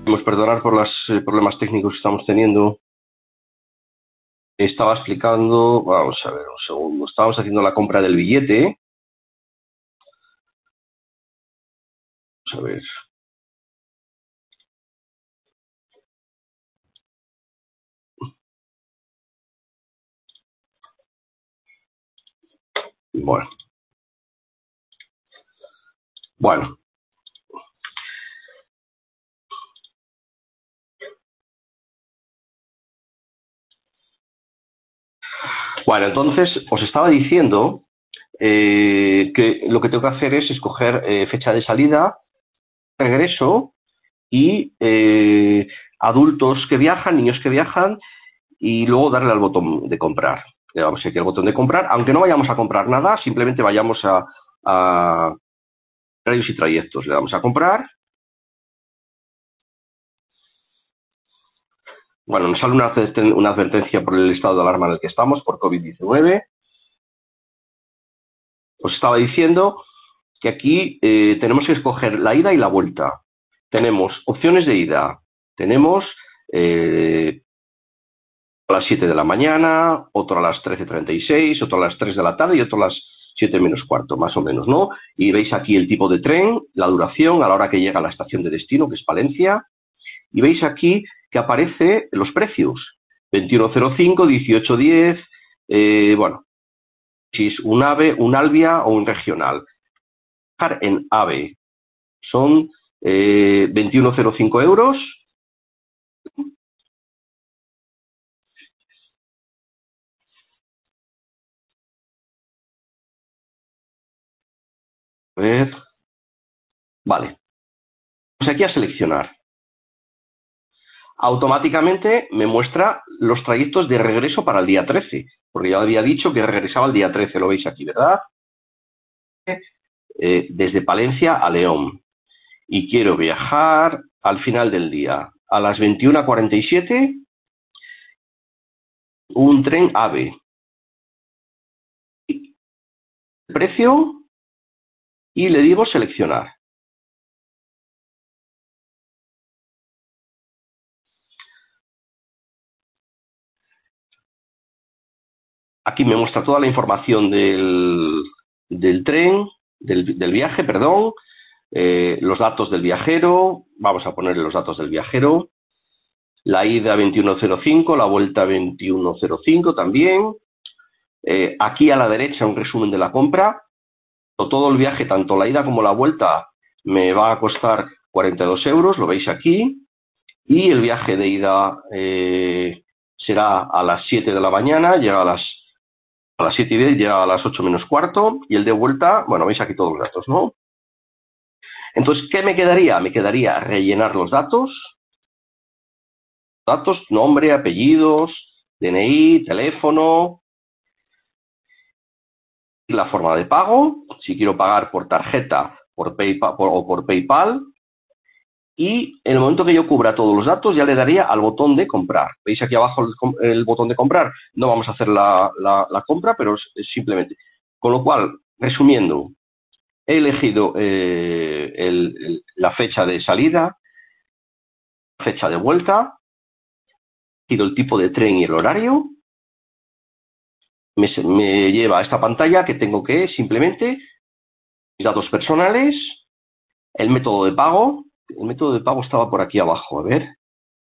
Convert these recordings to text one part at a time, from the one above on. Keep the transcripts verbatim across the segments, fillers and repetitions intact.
Podemos perdonar por los eh, problemas técnicos que estamos teniendo. Estaba explicando, vamos a ver un segundo, estábamos haciendo la compra del billete. Vamos a ver. Bueno. Bueno. Bueno, entonces os estaba diciendo eh, que lo que tengo que hacer es escoger eh, fecha de salida, regreso y eh, adultos que viajan, niños que viajan y luego darle al botón de comprar. Le damos aquí al botón de comprar, aunque no vayamos a comprar nada, simplemente vayamos a, a horarios y trayectos. Le damos a comprar. Bueno, nos sale una, una advertencia por el estado de alarma en el que estamos, por COVID diecinueve. Os estaba diciendo que aquí eh, tenemos que escoger la ida y la vuelta. Tenemos opciones de ida. Tenemos eh, a las siete de la mañana, otro a las trece treinta y seis, otro a las tres de la tarde y otro a las siete menos cuarto, más o menos, ¿no? Y veis aquí el tipo de tren, la duración, a la hora que llega a la estación de destino, que es Palencia. Y veis aquí que aparece los precios. veintiuno cero cinco, dieciocho diez, eh, bueno, si es un AVE, un Alvia o un regional. En AVE son eh, veintiuno cero cinco euros. A ver. Vale. Pues aquí a seleccionar. Automáticamente me muestra los trayectos de regreso para el día trece, porque ya había dicho que regresaba el día trece, lo veis aquí, ¿verdad? Eh, desde Palencia a León. Y quiero viajar al final del día, a las veintiuna cuarenta y siete, un tren AVE. Precio y le digo seleccionar. Aquí me muestra toda la información del, del tren, del, del viaje, perdón, eh, los datos del viajero, vamos a ponerle los datos del viajero, la ida veintiuno cero cinco, la vuelta veintiuno cero cinco también, eh, aquí a la derecha un resumen de la compra, todo el viaje, tanto la ida como la vuelta, me va a costar cuarenta y dos euros, lo veis aquí, y el viaje de ida eh, será a las siete de la mañana, llega a las a las siete y diez, llega a las ocho menos cuarto, y el de vuelta, bueno, veis aquí todos los datos, ¿no? Entonces, ¿qué me quedaría? Me quedaría rellenar los datos, datos, nombre, apellidos, D N I, teléfono, la forma de pago, si quiero pagar por tarjeta por PayPal, por, o por PayPal, y en el momento que yo cubra todos los datos ya le daría al botón de comprar. ¿Veis aquí abajo el, el botón de comprar? No vamos a hacer la, la, la compra, pero es, es simplemente. Con lo cual, resumiendo, he elegido eh, el, el, la fecha de salida, fecha de vuelta, he elegido el tipo de tren y el horario, me, me lleva a esta pantalla que tengo que simplemente mis datos personales, el método de pago. El método de pago estaba por aquí abajo, a ver.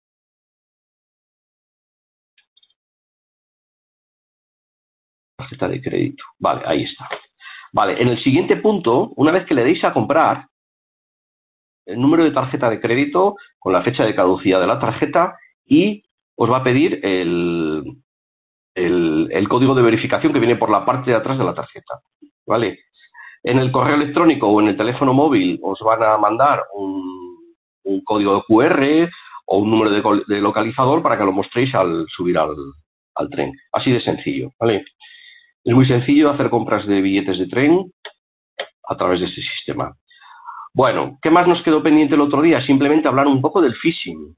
Tarjeta de crédito. Vale, ahí está. Vale, en el siguiente punto, una vez que le deis a comprar, el número de tarjeta de crédito con la fecha de caducidad de la tarjeta y os va a pedir el, el, el código de verificación que viene por la parte de atrás de la tarjeta. ¿Vale? En el correo electrónico o en el teléfono móvil os van a mandar un, un código Q R o un número de, de localizador para que lo mostréis al subir al, al tren. Así de sencillo, ¿vale? Es muy sencillo hacer compras de billetes de tren a través de este sistema. Bueno, ¿qué más nos quedó pendiente el otro día? Simplemente hablar un poco del phishing.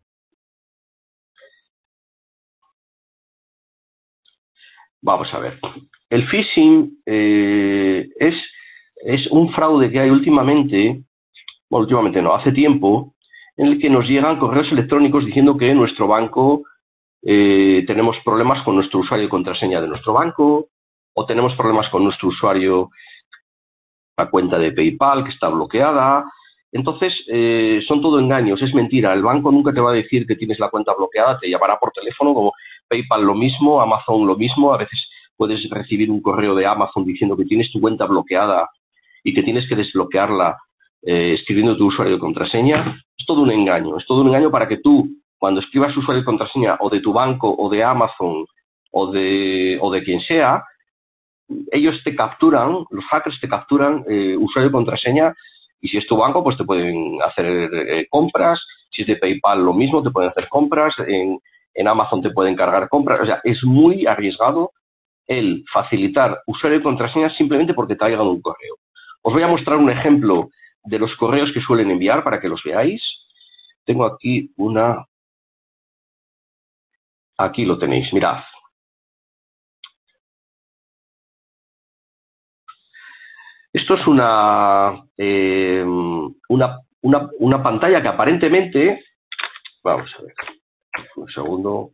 Vamos a ver. El phishing eh, es, es un fraude que hay últimamente, bueno, últimamente no, hace tiempo, en el que nos llegan correos electrónicos diciendo que nuestro banco eh, tenemos problemas con nuestro usuario y contraseña de nuestro banco, o tenemos problemas con nuestro usuario, la cuenta de PayPal que está bloqueada. Entonces, eh, son todo engaños, es mentira. El banco nunca te va a decir que tienes la cuenta bloqueada, te llamará por teléfono, como PayPal lo mismo, Amazon lo mismo. A veces puedes recibir un correo de Amazon diciendo que tienes tu cuenta bloqueada y que tienes que desbloquearla eh, escribiendo tu usuario y contraseña. Es todo un engaño, es todo un engaño para que tú, cuando escribas usuario y contraseña o de tu banco o de Amazon o de, o de quien sea, ellos te capturan, los hackers te capturan eh, usuario y contraseña, y si es tu banco, pues te pueden hacer eh, compras. Si es de PayPal, lo mismo, te pueden hacer compras. En, en Amazon te pueden cargar compras. O sea, es muy arriesgado el facilitar usuario y contraseña simplemente porque te ha llegado un correo. Os voy a mostrar un ejemplo de los correos que suelen enviar para que los veáis. Tengo aquí una... Aquí lo tenéis, mirad. Esto es una, eh, una, una, una pantalla que aparentemente... Vamos a ver, un segundo.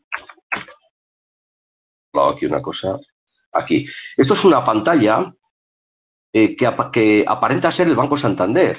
Aquí una cosa. Aquí. Esto es una pantalla eh, que, ap que aparenta ser el Banco Santander.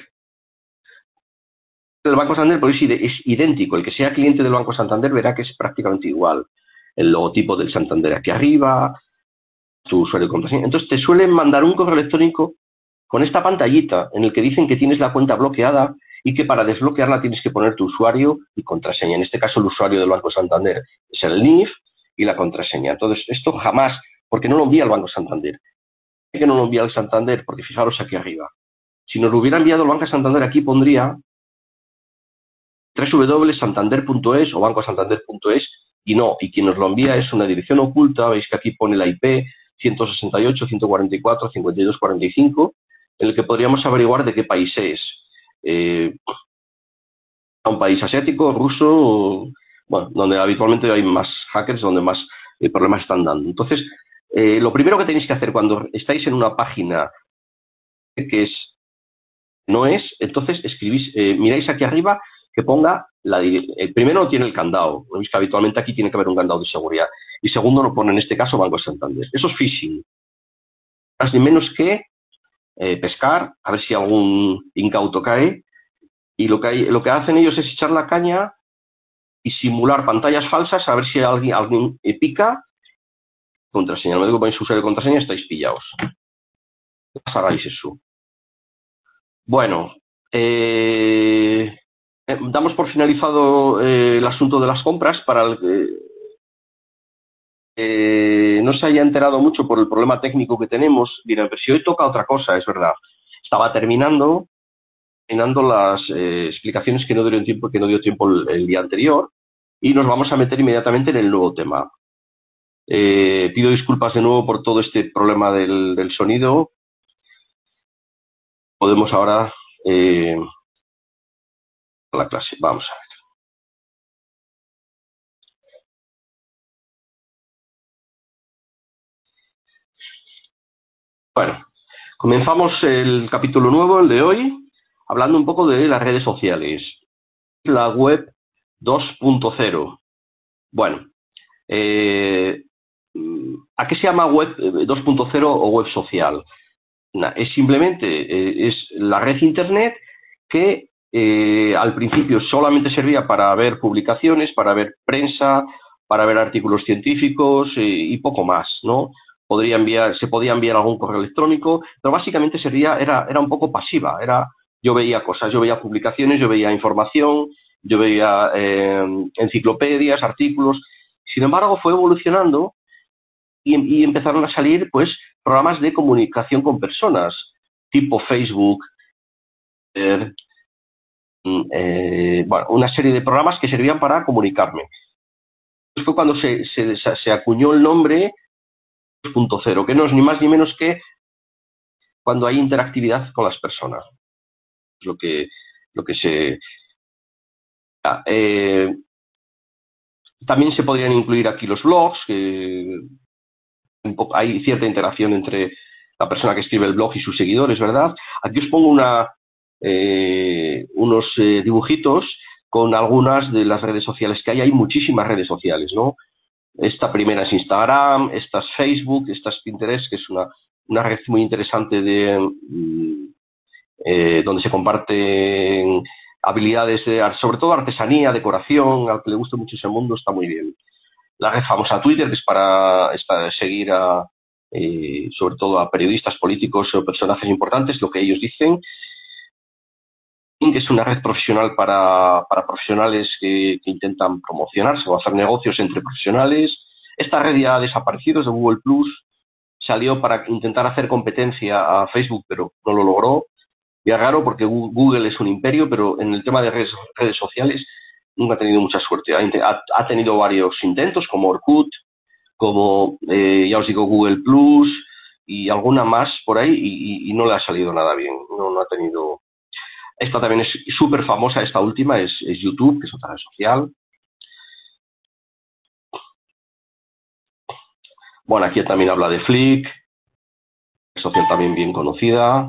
El Banco Santander pues, es idéntico. El que sea cliente del Banco Santander verá que es prácticamente igual. El logotipo del Santander aquí arriba, tu usuario y contraseña. Entonces te suelen mandar un correo electrónico con esta pantallita en el que dicen que tienes la cuenta bloqueada y que para desbloquearla tienes que poner tu usuario y contraseña. En este caso el usuario del Banco Santander es el N I F y la contraseña. Entonces esto jamás, porque no lo envía el Banco Santander. ¿Por qué no lo envía el Santander? Porque fijaros aquí arriba. Si nos lo hubiera enviado el Banco Santander, aquí pondría doble u doble u doble punto santander punto es o banco santander punto es, y no, y quien nos lo envía es una dirección oculta. Veis que aquí pone la I P ciento sesenta y ocho, ciento cuarenta y cuatro, cincuenta y dos cuarenta y cinco, en el que podríamos averiguar de qué país es. Eh, un país asiático, ruso, bueno, donde habitualmente hay más hackers, donde más eh, problemas están dando. Entonces, eh, lo primero que tenéis que hacer cuando estáis en una página que es no es, entonces escribís, eh, miráis aquí arriba que ponga, la, el primero tiene el candado, veis que habitualmente aquí tiene que haber un candado de seguridad, y segundo lo pone en este caso Banco Santander. Eso es phishing. Más ni menos que eh, pescar, a ver si algún incauto cae, y lo que, hay, lo que hacen ellos es echar la caña y simular pantallas falsas, a ver si alguien, alguien eh, pica, contraseña. No me digo que ponéis usuario de contraseña, estáis pillados. No hagáis eso. Bueno, eh, eh, damos por finalizado eh, el asunto de las compras. Para el que eh, no se haya enterado mucho por el problema técnico que tenemos, dirán, pero si hoy toca otra cosa, es verdad. Estaba terminando, terminando las eh, explicaciones que no dio tiempo, que no dio tiempo el, el día anterior, y nos vamos a meter inmediatamente en el nuevo tema. Eh, pido disculpas de nuevo por todo este problema del, del sonido. Podemos ahora eh, a la clase. Vamos a ver. Bueno, comenzamos el capítulo nuevo, el de hoy, hablando un poco de las redes sociales. La web dos punto cero. Bueno, eh, ¿a qué se llama web dos punto cero o web social? Es simplemente eh, es la red internet que eh, al principio solamente servía para ver publicaciones, para ver prensa, para ver artículos científicos eh, y poco más, ¿no? Podría enviar, se podía enviar algún correo electrónico, pero básicamente sería, era, era un poco pasiva. Era, yo veía cosas, yo veía publicaciones, yo veía información, yo veía eh, enciclopedias, artículos. Sin embargo, fue evolucionando y, y empezaron a salir, pues, programas de comunicación con personas, tipo Facebook, eh, eh, bueno, una serie de programas que servían para comunicarme. Fue cuando se, se, se acuñó el nombre dos punto cero, que no es ni más ni menos que cuando hay interactividad con las personas. Lo que, lo que se... Eh, también se podrían incluir aquí los blogs, que un poco, hay cierta interacción entre la persona que escribe el blog y sus seguidores, ¿verdad? Aquí os pongo una, eh, unos eh, dibujitos con algunas de las redes sociales que hay. Hay muchísimas redes sociales, ¿no? Esta primera es Instagram, esta es Facebook, esta es Pinterest, que es una, una red muy interesante de eh, donde se comparten habilidades, de, sobre todo artesanía, decoración. Al que le guste mucho ese mundo está muy bien. La red famosa Twitter, que es para, es para seguir a, eh, sobre todo a periodistas políticos o personajes importantes, lo que ellos dicen. Que es una red profesional para, para profesionales que, que intentan promocionarse o hacer negocios entre profesionales. Esta red ya ha desaparecido, es de Google Plus. Salió para intentar hacer competencia a Facebook, pero no lo logró. Y es raro porque Google es un imperio, pero en el tema de redes, redes sociales nunca ha tenido mucha suerte. Ha, ha tenido varios intentos, como Orkut, como, eh, ya os digo, Google Plus y alguna más por ahí, y, y, y no le ha salido nada bien. No, no ha tenido... Esta también es súper famosa, esta última, es, es YouTube, que es otra red social. Bueno, aquí también habla de Flick, red social también bien conocida.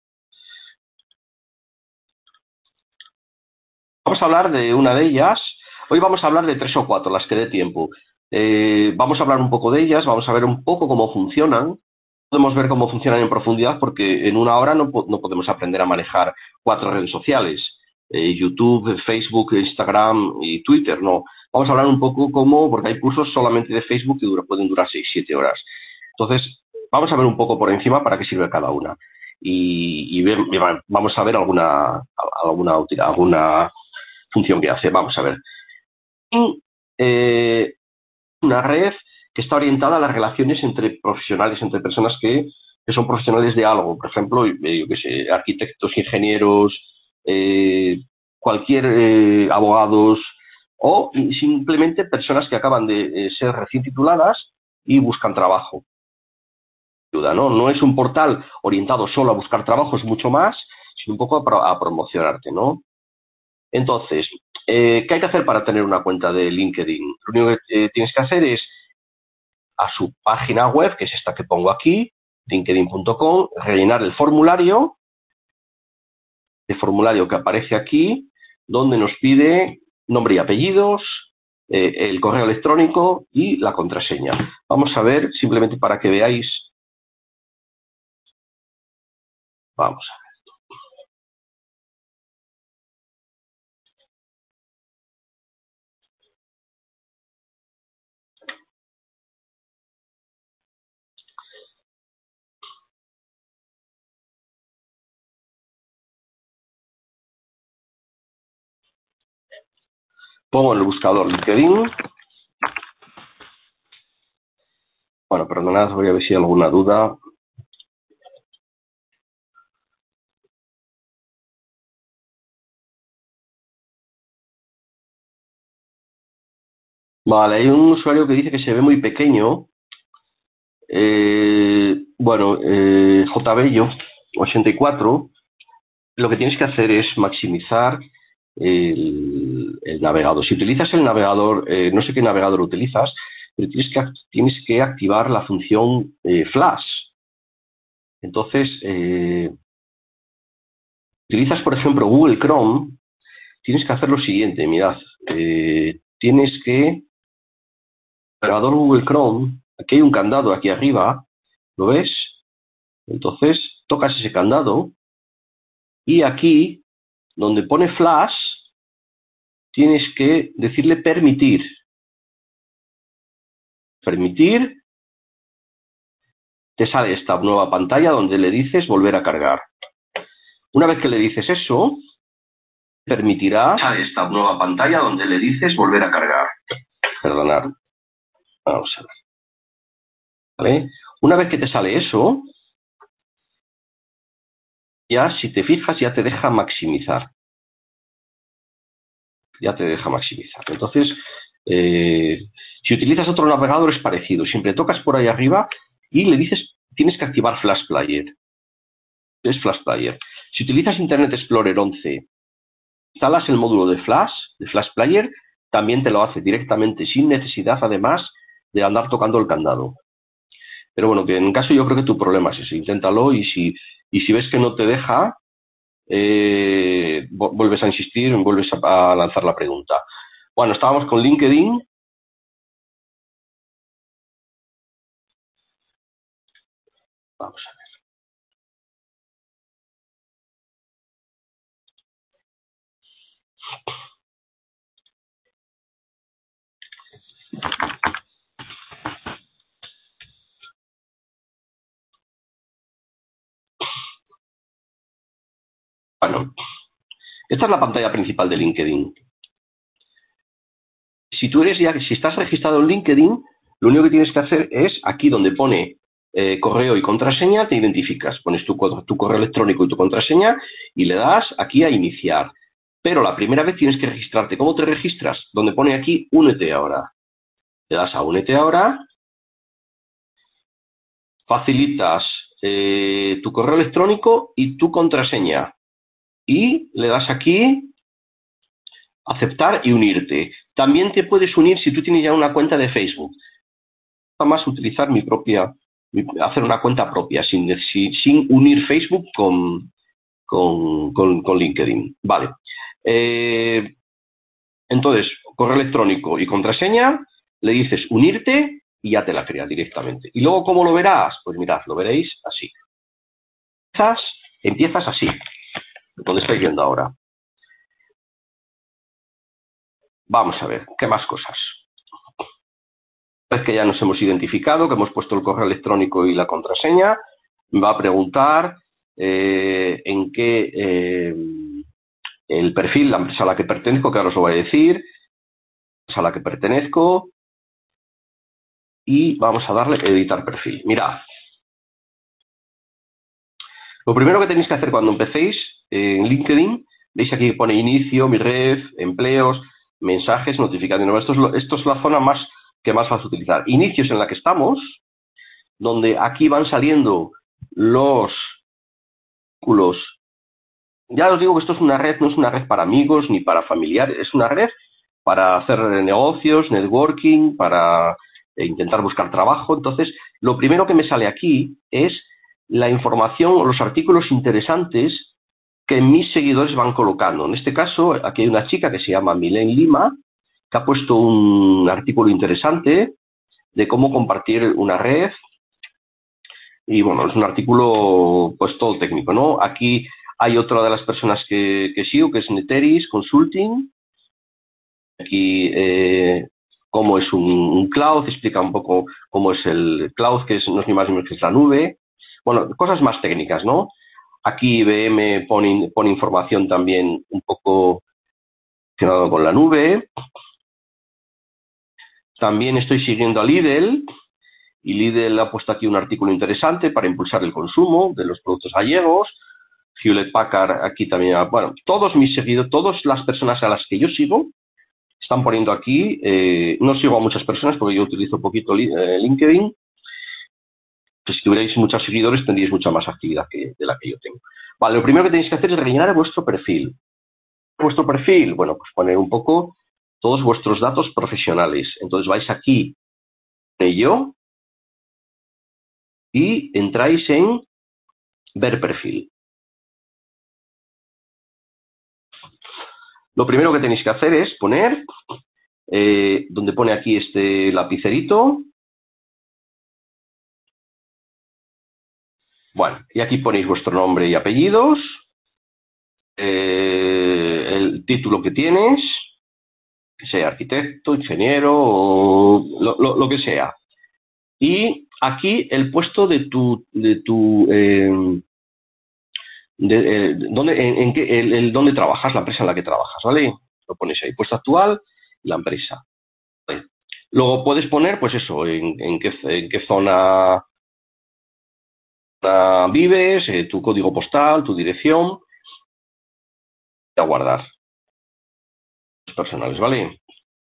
Vamos a hablar de una de ellas. Hoy vamos a hablar de tres o cuatro, las que dé tiempo. Eh, vamos a hablar un poco de ellas, vamos a ver un poco cómo funcionan. Podemos ver cómo funcionan en profundidad porque en una hora no, no podemos aprender a manejar cuatro redes sociales. Eh, YouTube, Facebook, Instagram y Twitter, no. Vamos a hablar un poco cómo, porque hay cursos solamente de Facebook que dura, pueden durar seis siete horas. Entonces, vamos a ver un poco por encima para qué sirve cada una. Y, y, ver, y vamos a ver alguna, alguna, alguna función que hace. Vamos a ver. Y, eh, una red que está orientada a las relaciones entre profesionales, entre personas que, que son profesionales de algo. Por ejemplo, yo qué sé, arquitectos, ingenieros, eh, cualquier eh, abogados o simplemente personas que acaban de eh, ser recién tituladas y buscan trabajo. ¿No? No es un portal orientado solo a buscar trabajo, es mucho más, sino un poco a, pro a promocionarte, ¿no? Entonces, eh, ¿qué hay que hacer para tener una cuenta de LinkedIn? Lo único que eh, tienes que hacer es a su página web, que es esta que pongo aquí, linkedin punto com, rellenar el formulario, el formulario que aparece aquí, donde nos pide nombre y apellidos, eh, el correo electrónico y la contraseña. Vamos a ver, simplemente para que veáis. Vamos a ver. Pongo en el buscador LinkedIn. Bueno, perdonad, voy a ver si hay alguna duda. Vale, hay un usuario que dice que se ve muy pequeño. Eh, bueno, eh, jbello ochenta y cuatro. Lo que tienes que hacer es maximizar el, el navegador. Si utilizas el navegador, eh, no sé qué navegador utilizas, pero tienes que, tienes que activar la función eh, Flash. Entonces, eh, utilizas, por ejemplo, Google Chrome, tienes que hacer lo siguiente, mirad, eh, tienes que, el navegador Google Chrome, aquí hay un candado aquí arriba, ¿lo ves? Entonces, tocas ese candado y aquí, donde pone Flash, tienes que decirle permitir. Permitir, te sale esta nueva pantalla donde le dices volver a cargar. Una vez que le dices eso, permitirá sale esta nueva pantalla donde le dices volver a cargar. Perdonad. Vamos a ver. ¿Vale? Una vez que te sale eso, ya si te fijas ya te deja maximizar. Ya te deja maximizar. Entonces, eh, si utilizas otro navegador es parecido. Siempre tocas por ahí arriba y le dices, tienes que activar Flash Player. Es Flash Player. Si utilizas Internet Explorer once, instalas el módulo de Flash, de Flash Player, también te lo hace directamente, sin necesidad, además, de andar tocando el candado. Pero bueno, que en caso yo creo que tu problema es ese. Inténtalo y si, y si ves que no te deja, eh, vuelves a insistir, vuelves a, a lanzar la pregunta. Bueno, estábamos con LinkedIn. Vamos a ver. Bueno, esta es la pantalla principal de LinkedIn. Si tú eres ya, si estás registrado en LinkedIn, lo único que tienes que hacer es aquí donde pone eh, correo y contraseña, te identificas, pones tu, tu correo electrónico y tu contraseña y le das aquí a iniciar. Pero la primera vez tienes que registrarte. ¿Cómo te registras? Donde pone aquí únete ahora. Le das a únete ahora, facilitas eh, tu correo electrónico y tu contraseña. Y le das aquí aceptar y unirte. También te puedes unir si tú tienes ya una cuenta de Facebook. Más utilizar mi propia, hacer una cuenta propia, sin, sin, sin unir Facebook con, con, con, con LinkedIn. Vale. Eh, entonces, correo electrónico y contraseña, le dices unirte y ya te la crea directamente. Y luego, ¿cómo lo verás? Pues mirad, lo veréis así. Empiezas, empiezas así, donde estáis viendo ahora. Vamos a ver, ¿qué más cosas? Una vez que ya nos hemos identificado, que hemos puesto el correo electrónico y la contraseña, me va a preguntar eh, en qué eh, el perfil, la empresa a la que pertenezco, que ahora os lo voy a decir, la empresa a la que pertenezco, y vamos a darle editar perfil. Mirad, lo primero que tenéis que hacer cuando empecéis en LinkedIn, veis aquí que pone inicio, mi red, empleos, mensajes, notificaciones. Esto es, esto es la zona más que más vas a utilizar. Inicios en la que estamos, donde aquí van saliendo los artículos. Ya os digo que esto es una red, no es una red para amigos ni para familiares, es una red para hacer negocios, networking, para intentar buscar trabajo. Entonces, lo primero que me sale aquí es la información o los artículos interesantes que mis seguidores van colocando. En este caso, aquí hay una chica que se llama Milen Lima, que ha puesto un artículo interesante de cómo compartir una red. Y bueno, es un artículo pues todo técnico, ¿no? Aquí hay otra de las personas que, que sigo, que es Neteris Consulting. Aquí eh, cómo es un, un cloud, explica un poco cómo es el cloud, que es, no es ni más ni menos que es la nube. Bueno, cosas más técnicas, ¿no? Aquí I B M pone, pone información también un poco relacionada con la nube. También estoy siguiendo a Lidl, y Lidl ha puesto aquí un artículo interesante para impulsar el consumo de los productos gallegos. Hewlett Packard aquí también, bueno, todos mis seguidores, todas las personas a las que yo sigo, están poniendo aquí, eh, no sigo a muchas personas porque yo utilizo poquito eh, LinkedIn. Pues si tuvierais muchos seguidores tendríais mucha más actividad que, de la que yo tengo. Vale, lo primero que tenéis que hacer es rellenar vuestro perfil. Vuestro perfil, bueno, pues poner un poco todos vuestros datos profesionales. Entonces vais aquí de yo y entráis en ver perfil. Lo primero que tenéis que hacer es poner, eh, donde pone aquí este lapicerito. Bueno, y aquí ponéis vuestro nombre y apellidos, eh, el título que tienes, que sea arquitecto, ingeniero o lo, lo, lo que sea. Y aquí el puesto de tu, de tu eh, de, eh, dónde, en, en qué, el, el dónde trabajas, la empresa en la que trabajas, ¿vale? Lo pones ahí, puesto actual y la empresa. ¿Vale? Luego puedes poner, pues eso, en, en, qué, en qué zona vives, eh, tu código postal, tu dirección, y a guardar. Personales, ¿vale?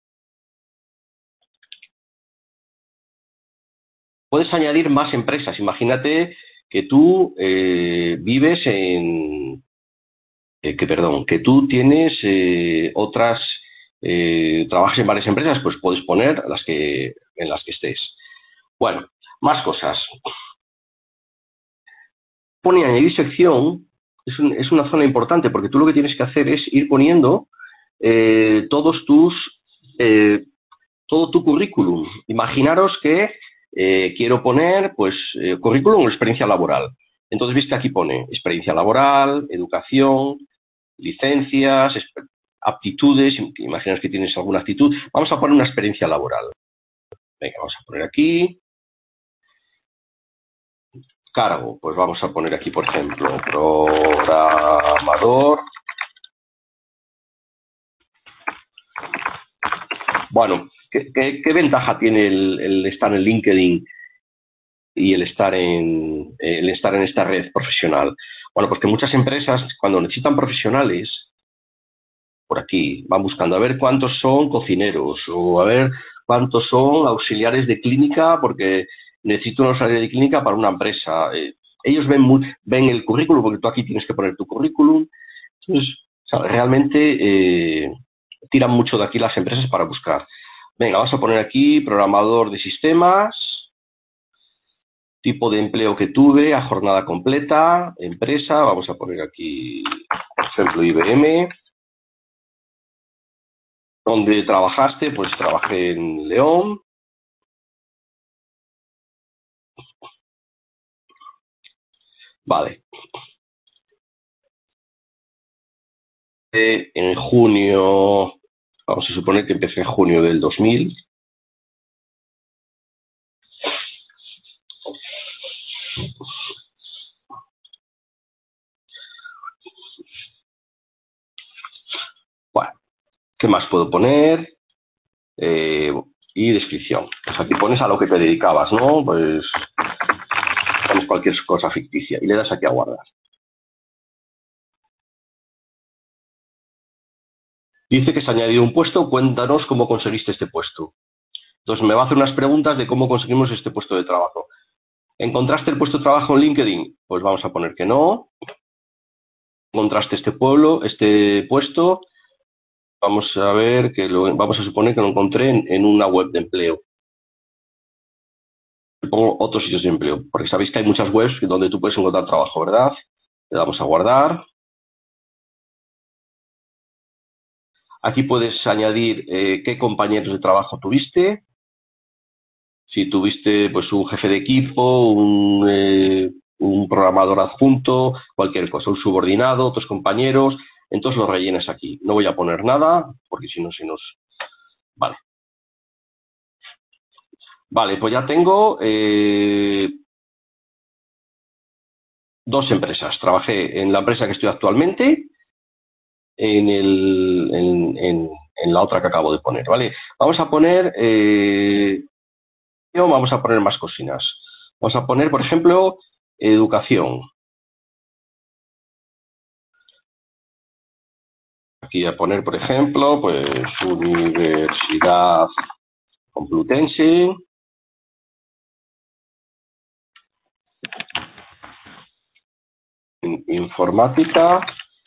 Puedes añadir más empresas. Imagínate que tú eh, vives en... Eh, que, perdón, que tú tienes eh, otras... Eh, trabajas en varias empresas, pues puedes poner las que, en las que estés. Bueno, más cosas. Pone añadir sección. es, un, es una zona importante porque tú lo que tienes que hacer es ir poniendo eh, todos tus, eh, todo tu currículum. Imaginaros que eh, quiero poner, pues, eh, currículum o experiencia laboral. Entonces, veis que aquí pone experiencia laboral, educación, licencias, aptitudes, imaginas que tienes alguna actitud. Vamos a poner una experiencia laboral. Venga, vamos a poner aquí. Cargo, pues vamos a poner aquí, por ejemplo, programador. Bueno, ¿qué, qué, qué ventaja tiene el, el estar en LinkedIn y el estar en, el estar en esta red profesional? Bueno, pues que muchas empresas, cuando necesitan profesionales, por aquí, van buscando a ver cuántos son cocineros o a ver cuántos son auxiliares de clínica porque necesito un auxiliar de clínica para una empresa. Eh, ellos ven, muy, ven el currículum porque tú aquí tienes que poner tu currículum. Entonces, o sea, realmente eh, tiran mucho de aquí las empresas para buscar. Venga, vamos a poner aquí programador de sistemas, tipo de empleo que tuve, a jornada completa, empresa, vamos a poner aquí, por ejemplo, I B M. ¿Dónde trabajaste? Pues trabajé en León. Vale. Eh, en junio, vamos a suponer que empecé en junio del dos mil. Bueno, ¿qué más puedo poner? Eh, y descripción. Pues aquí pones a lo que te dedicabas, ¿no? Pues pones cualquier cosa ficticia y le das aquí a guardar. Dice que se ha añadido un puesto, cuéntanos cómo conseguiste este puesto. Entonces me va a hacer unas preguntas de cómo conseguimos este puesto de trabajo. ¿Encontraste el puesto de trabajo en LinkedIn? Pues vamos a poner que no. ¿Encontraste este pueblo, este puesto? Vamos a ver que lo, vamos a suponer que lo encontré en, en una web de empleo. Le pongo otros sitios de empleo, porque sabéis que hay muchas webs donde tú puedes encontrar trabajo, ¿verdad? Le damos a guardar. Aquí puedes añadir eh, qué compañeros de trabajo tuviste. Si tuviste pues un jefe de equipo, un, eh, un programador adjunto, cualquier cosa, un subordinado, otros compañeros, entonces lo rellenas aquí. No voy a poner nada, porque si no, si nos... Vale. Vale, pues ya tengo eh, dos empresas. Trabajé en la empresa que estoy actualmente, en, el, en, en, en la otra que acabo de poner, ¿vale? Vamos a poner, eh, vamos a poner más cocinas. Vamos a poner, por ejemplo, educación. Aquí a poner, por ejemplo, pues Universidad Complutense. Informática.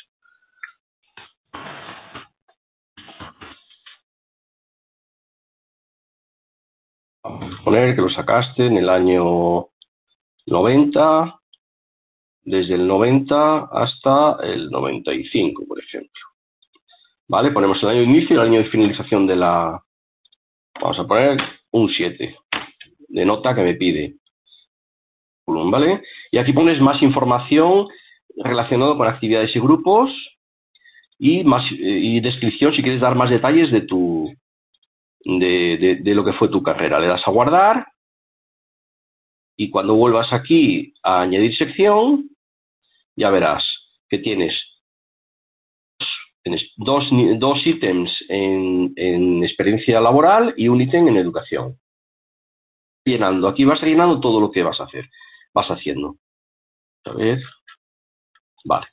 Vamos a poner que lo sacaste en el año noventa, desde el noventa hasta el noventa y cinco, por ejemplo. ¿Vale? Ponemos el año de inicio y el año de finalización de la... Vamos a poner un siete, de nota que me pide. ¿Vale? Y aquí pones más información relacionada con actividades y grupos y, más, y descripción si quieres dar más detalles de tu... De, de, de lo que fue tu carrera. Le das a guardar y cuando vuelvas aquí a añadir sección, ya verás que tienes, tienes dos, dos ítems en, en experiencia laboral y un ítem en educación. Llenando, aquí vas rellenando todo lo que vas a hacer, vas haciendo. A ver, vale.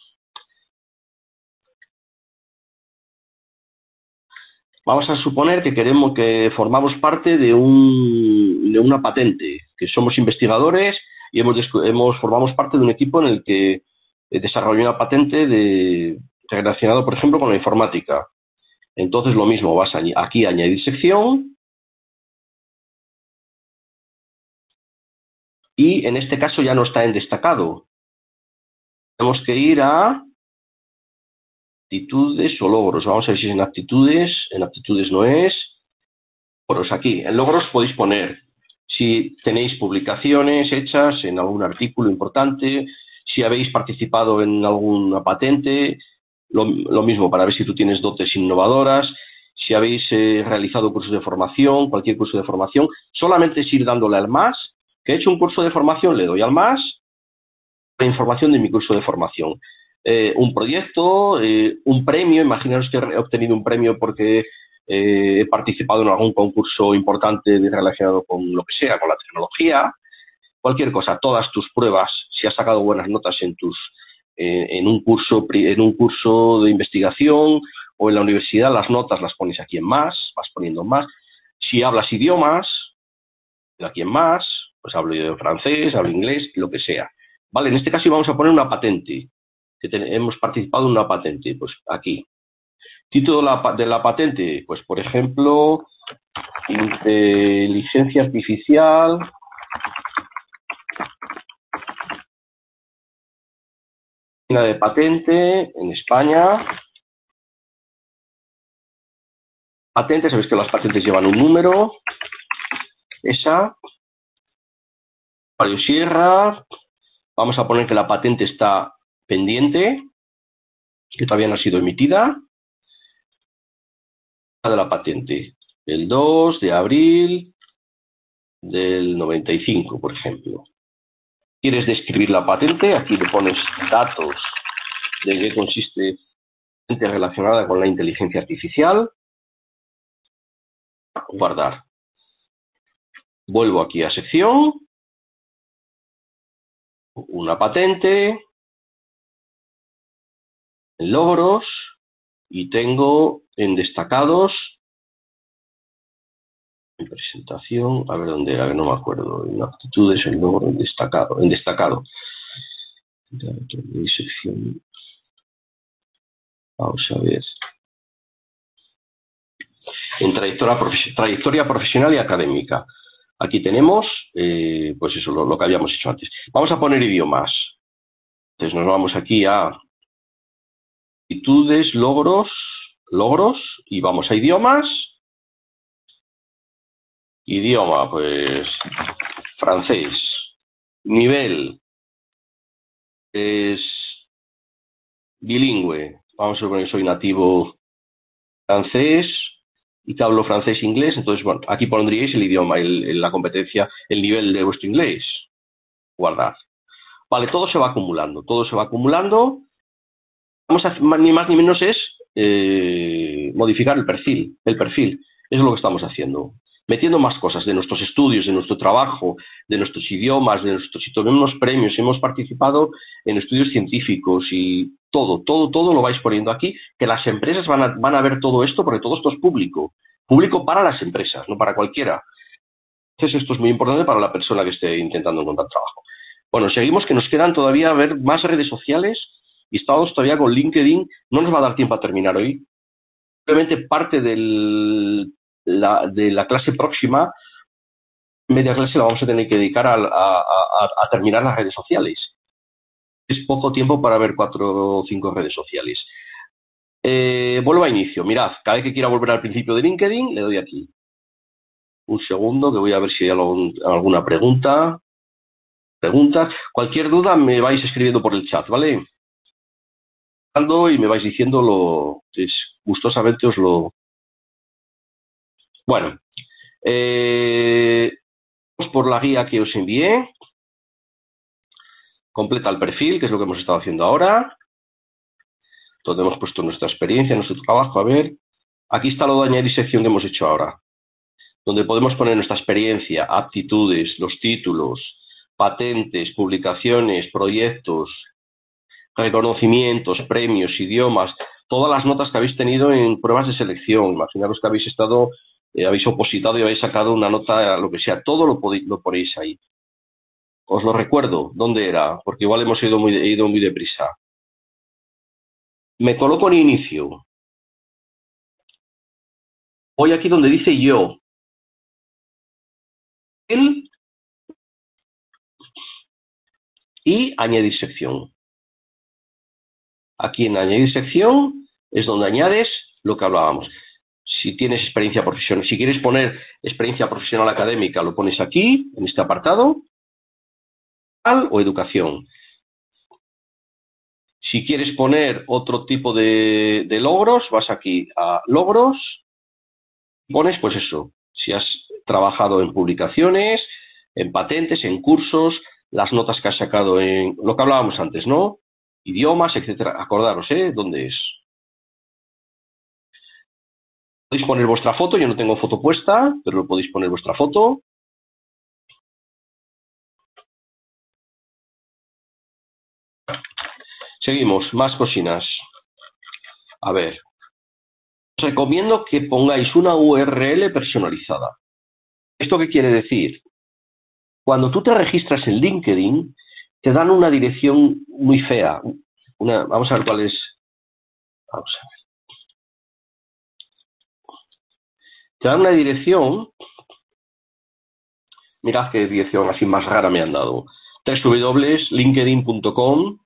Vamos a suponer que queremos que formamos parte de, un, de una patente, que somos investigadores y hemos, hemos formamos parte de un equipo en el que desarrolló una patente de, relacionado, por ejemplo, con la informática. Entonces, lo mismo, vas a, aquí a añadir sección y en este caso ya no está en destacado. tenemos que ir a aptitudes o logros. Vamos a ver si es en aptitudes. En aptitudes no es. Logros aquí. En logros podéis poner si tenéis publicaciones hechas en algún artículo importante, si habéis participado en alguna patente, lo, lo mismo para ver si tú tienes dotes innovadoras, si habéis eh, realizado cursos de formación, cualquier curso de formación, solamente es ir dándole al más, que he hecho un curso de formación, le doy al más, la información de mi curso de formación. Eh, un proyecto, eh, un premio, imaginaos que he obtenido un premio porque eh, he participado en algún concurso importante relacionado con lo que sea, con la tecnología, cualquier cosa, todas tus pruebas, si has sacado buenas notas en tus eh, en un curso en un curso de investigación o en la universidad, las notas las pones aquí en más, vas poniendo más. Si hablas idiomas, aquí en más, pues hablo francés, hablo inglés, lo que sea. Vale, en este caso vamos a poner una patente, que ten, hemos participado en una patente, pues aquí. Título de la, de la patente, pues por ejemplo, inteligencia artificial de patente en España. Patente, sabéis que las patentes llevan un número. Esa. Mario Sierra. Vamos a poner que la patente está pendiente, que todavía no ha sido emitida. De la patente, el dos de abril del noventa y cinco, por ejemplo. ¿Quieres describir la patente? Aquí le pones datos de qué consiste relacionada con la inteligencia artificial. Guardar. Vuelvo aquí a sección. Una patente. En logros. Y tengo en destacados. En presentación. A ver dónde era, que no me acuerdo. En aptitudes, en logro, en destacado. En destacado. En sección. Vamos a ver. En trayectoria, trayectoria profesional y académica. Aquí tenemos, eh, pues eso, lo, lo que habíamos hecho antes. Vamos a poner idiomas. Entonces nos vamos aquí a aptitudes, logros, logros, y vamos a idiomas. Idioma, pues, francés. Nivel es bilingüe. Vamos a poner que soy nativo francés y que hablo francés e inglés. Entonces, bueno, aquí pondríais el idioma, el, el, la competencia, el nivel de vuestro inglés. Guardar. Vale, todo se va acumulando, todo se va acumulando. Vamos a, ni más ni menos es eh, modificar el perfil, el perfil. Eso es lo que estamos haciendo. Metiendo más cosas de nuestros estudios, de nuestro trabajo, de nuestros idiomas, de nuestros, si tenemos premios, hemos participado en estudios científicos y todo, todo, todo lo vais poniendo aquí, que las empresas van a, van a ver todo esto porque todo esto es público. Público para las empresas, no para cualquiera. Entonces esto es muy importante para la persona que esté intentando encontrar trabajo. Bueno, seguimos que nos quedan todavía a ver más redes sociales y estamos todavía con LinkedIn. No nos va a dar tiempo a terminar hoy. Simplemente parte del, la, de la clase próxima, media clase la vamos a tener que dedicar a, a, a, a terminar las redes sociales. Es poco tiempo para ver cuatro o cinco redes sociales. Eh, vuelvo a inicio. Mirad, cada vez que quiera volver al principio de LinkedIn, le doy aquí. Un segundo, que voy a ver si hay algún, alguna pregunta. Preguntas. Cualquier duda me vais escribiendo por el chat, ¿vale? Y me vais diciendo lo que gustosamente os lo... Bueno, eh, por la guía que os envié. Completa el perfil, que es lo que hemos estado haciendo ahora. Donde hemos puesto nuestra experiencia, nuestro trabajo. A ver, aquí está lo de añadir sección que hemos hecho ahora. Donde podemos poner nuestra experiencia, aptitudes, los títulos, patentes, publicaciones, proyectos, reconocimientos, premios, idiomas, todas las notas que habéis tenido en pruebas de selección. Imaginaros que habéis estado, eh, habéis opositado y habéis sacado una nota, lo que sea, todo lo, podéis, lo ponéis ahí. Os lo recuerdo, ¿dónde era? Porque igual hemos ido muy, ido muy deprisa. Me coloco en inicio. Voy aquí donde dice yo. El y añadir sección. Aquí en añadir sección es donde añades lo que hablábamos. Si tienes experiencia profesional, si quieres poner experiencia profesional académica, lo pones aquí, en este apartado, o educación. Si quieres poner otro tipo de, de logros, vas aquí a logros, pones pues eso, si has trabajado en publicaciones, en patentes, en cursos, las notas que has sacado en lo que hablábamos antes, ¿no? Idiomas, etcétera. Acordaros, ¿eh? ¿Dónde es? Podéis poner vuestra foto, yo no tengo foto puesta, pero podéis poner vuestra foto. Seguimos, más cocinas. A ver, os recomiendo que pongáis una U R L personalizada. ¿Esto qué quiere decir? Cuando tú te registras en LinkedIn, te dan una dirección muy fea. Una, vamos a ver cuál es. Vamos a ver. Te dan una dirección. Mirad qué dirección así más rara me han dado. doble u doble u doble u punto linkedin punto com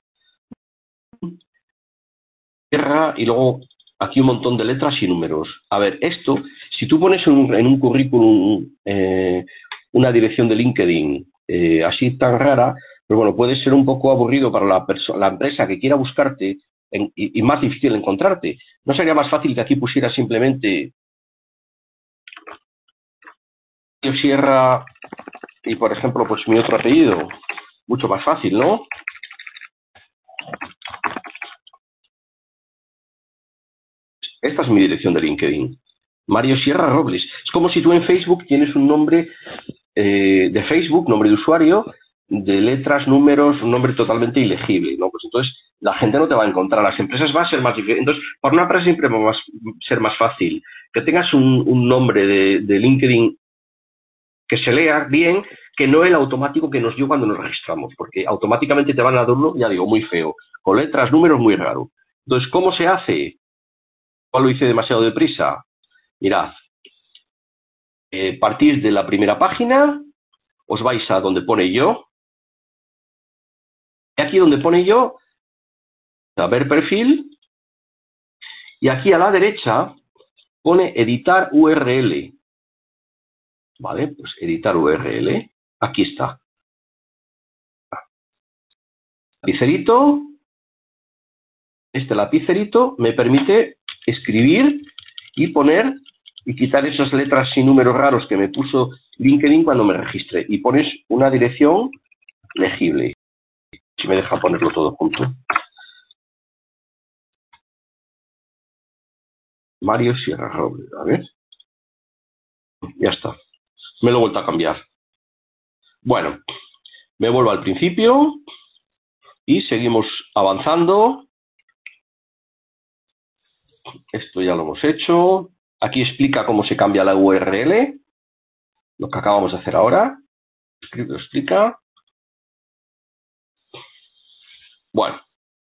y luego aquí un montón de letras y números. A ver, esto, si tú pones en un, en un currículum eh, una dirección de LinkedIn eh, así tan rara, pero bueno, puede ser un poco aburrido para la, la empresa que quiera buscarte en, y, y más difícil encontrarte. ¿No sería más fácil que aquí pusiera simplemente Sierra y, por ejemplo, pues mi otro apellido? Mucho más fácil, ¿no? Esta es mi dirección de LinkedIn. Mario Sierra Robles. Es como si tú en Facebook tienes un nombre eh, de Facebook, nombre de usuario, de letras, números, un nombre totalmente ilegible, ¿no? Pues entonces la gente no te va a encontrar, las empresas va a ser más difícil. Entonces, para una empresa siempre va a ser más fácil que tengas un, un nombre de, de LinkedIn que se lea bien, que no el automático que nos dio cuando nos registramos, porque automáticamente te van a dar uno, ya digo, muy feo, con letras, números, muy raro. Entonces, ¿cómo se hace? ¿Cuál lo hice demasiado deprisa? Mirad, eh, partís de la primera página, os vais a donde pone yo, y aquí donde pone yo, a ver perfil, y aquí a la derecha pone editar U R L. Vale, pues editar U R L, aquí está. Lapicerito, este lapicerito me permite escribir y poner y quitar esas letras y números raros que me puso LinkedIn cuando me registré. Y pones una dirección legible. Si me deja ponerlo todo junto. Mario Sierra Robles, a ver. Ya está. Me lo he vuelto a cambiar. Bueno, me vuelvo al principio y seguimos avanzando. Esto ya lo hemos hecho. Aquí explica cómo se cambia la U R L, lo que acabamos de hacer ahora. Lo explica. Bueno.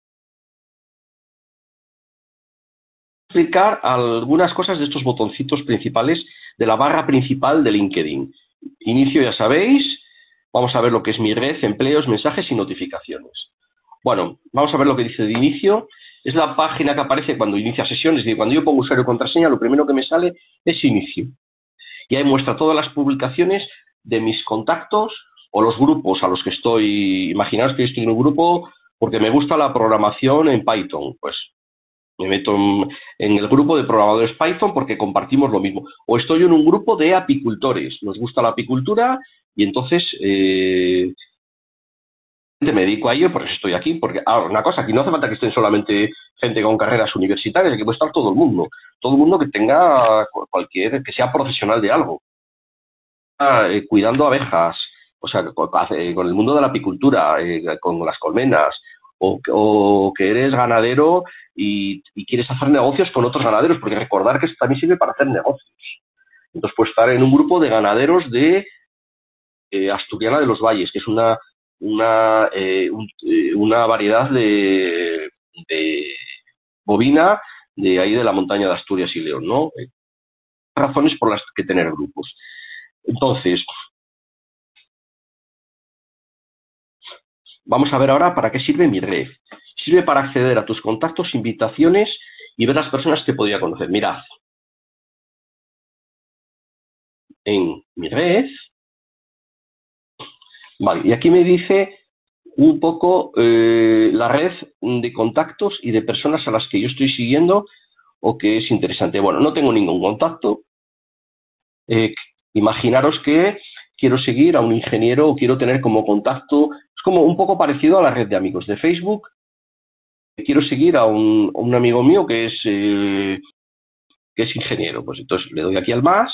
Explicar algunas cosas de estos botoncitos principales de la barra principal de LinkedIn. Inicio, ya sabéis. Vamos a ver lo que es mi red, empleos, mensajes y notificaciones. Bueno, vamos a ver lo que dice de inicio. Es la página que aparece cuando inicia sesión, es decir, cuando yo pongo usuario y contraseña, lo primero que me sale es inicio. Y ahí muestra todas las publicaciones de mis contactos o los grupos a los que estoy. Imaginaos que estoy en un grupo porque me gusta la programación en Python. Pues me meto en, en el grupo de programadores Python porque compartimos lo mismo. O estoy en un grupo de apicultores. Nos gusta la apicultura y entonces eh, me dedico a ello, por eso estoy aquí. Porque, ah, una cosa, aquí no hace falta que estén solamente gente con carreras universitarias, aquí puede estar todo el mundo. Todo el mundo que tenga cualquier, que sea profesional de algo. Ah, eh, cuidando abejas, o sea, con, con el mundo de la apicultura, eh, con las colmenas, o, o que eres ganadero y, y quieres hacer negocios con otros ganaderos, porque recordar que esto también sirve para hacer negocios. Entonces, puedes estar en un grupo de ganaderos de eh, Asturiana de los Valles, que es una una, eh, un, eh, una variedad de, de bovina de ahí de la montaña de Asturias y León, ¿no? Eh, razones por las que tener grupos. Entonces, vamos a ver ahora para qué sirve mi red. Sirve para acceder a tus contactos, invitaciones y ver las personas que podría conocer. Mirad, en mi red, vale, y aquí me dice un poco eh, la red de contactos y de personas a las que yo estoy siguiendo o que es interesante. Bueno, no tengo ningún contacto. Eh, imaginaros que quiero seguir a un ingeniero o quiero tener como contacto, es como un poco parecido a la red de amigos de Facebook. Quiero seguir a un, a un amigo mío que es, eh, que es ingeniero. Pues entonces le doy aquí al más,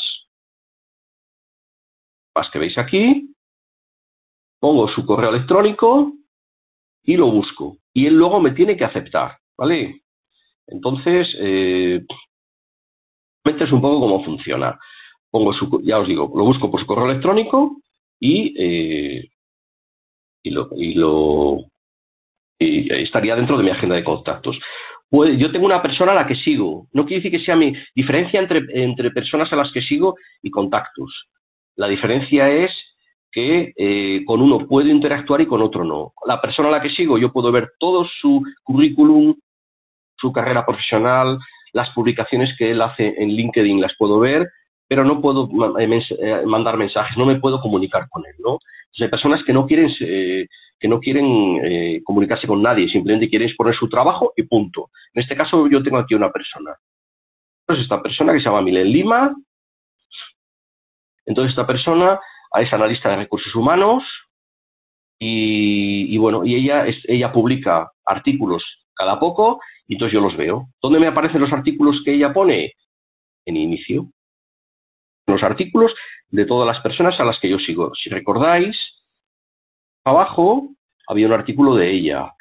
más que veis aquí, pongo su correo electrónico y lo busco. Y él luego me tiene que aceptar, ¿vale? Entonces, eh, es un poco cómo funciona. Pongo su, ya os digo, lo busco por su correo electrónico y, eh, y, lo, y, lo, y estaría dentro de mi agenda de contactos. Pues yo tengo una persona a la que sigo. No quiere decir que sea mi diferencia entre, entre personas a las que sigo y contactos. La diferencia es que eh, con uno puedo interactuar y con otro no. La persona a la que sigo, yo puedo ver todo su currículum, su carrera profesional, las publicaciones que él hace en LinkedIn las puedo ver, pero no puedo mandar mensajes, no me puedo comunicar con él, ¿no? Entonces, hay personas que no quieren, eh, que no quieren eh, comunicarse con nadie, simplemente quieren exponer su trabajo y punto. En este caso yo tengo aquí una persona. Entonces esta persona que se llama Milen Lima, entonces esta persona es analista de recursos humanos y, y bueno, y ella, es, ella publica artículos cada poco y entonces yo los veo. ¿Dónde me aparecen los artículos que ella pone? En inicio. Los artículos de todas las personas a las que yo sigo. Si recordáis, abajo había un artículo de ella.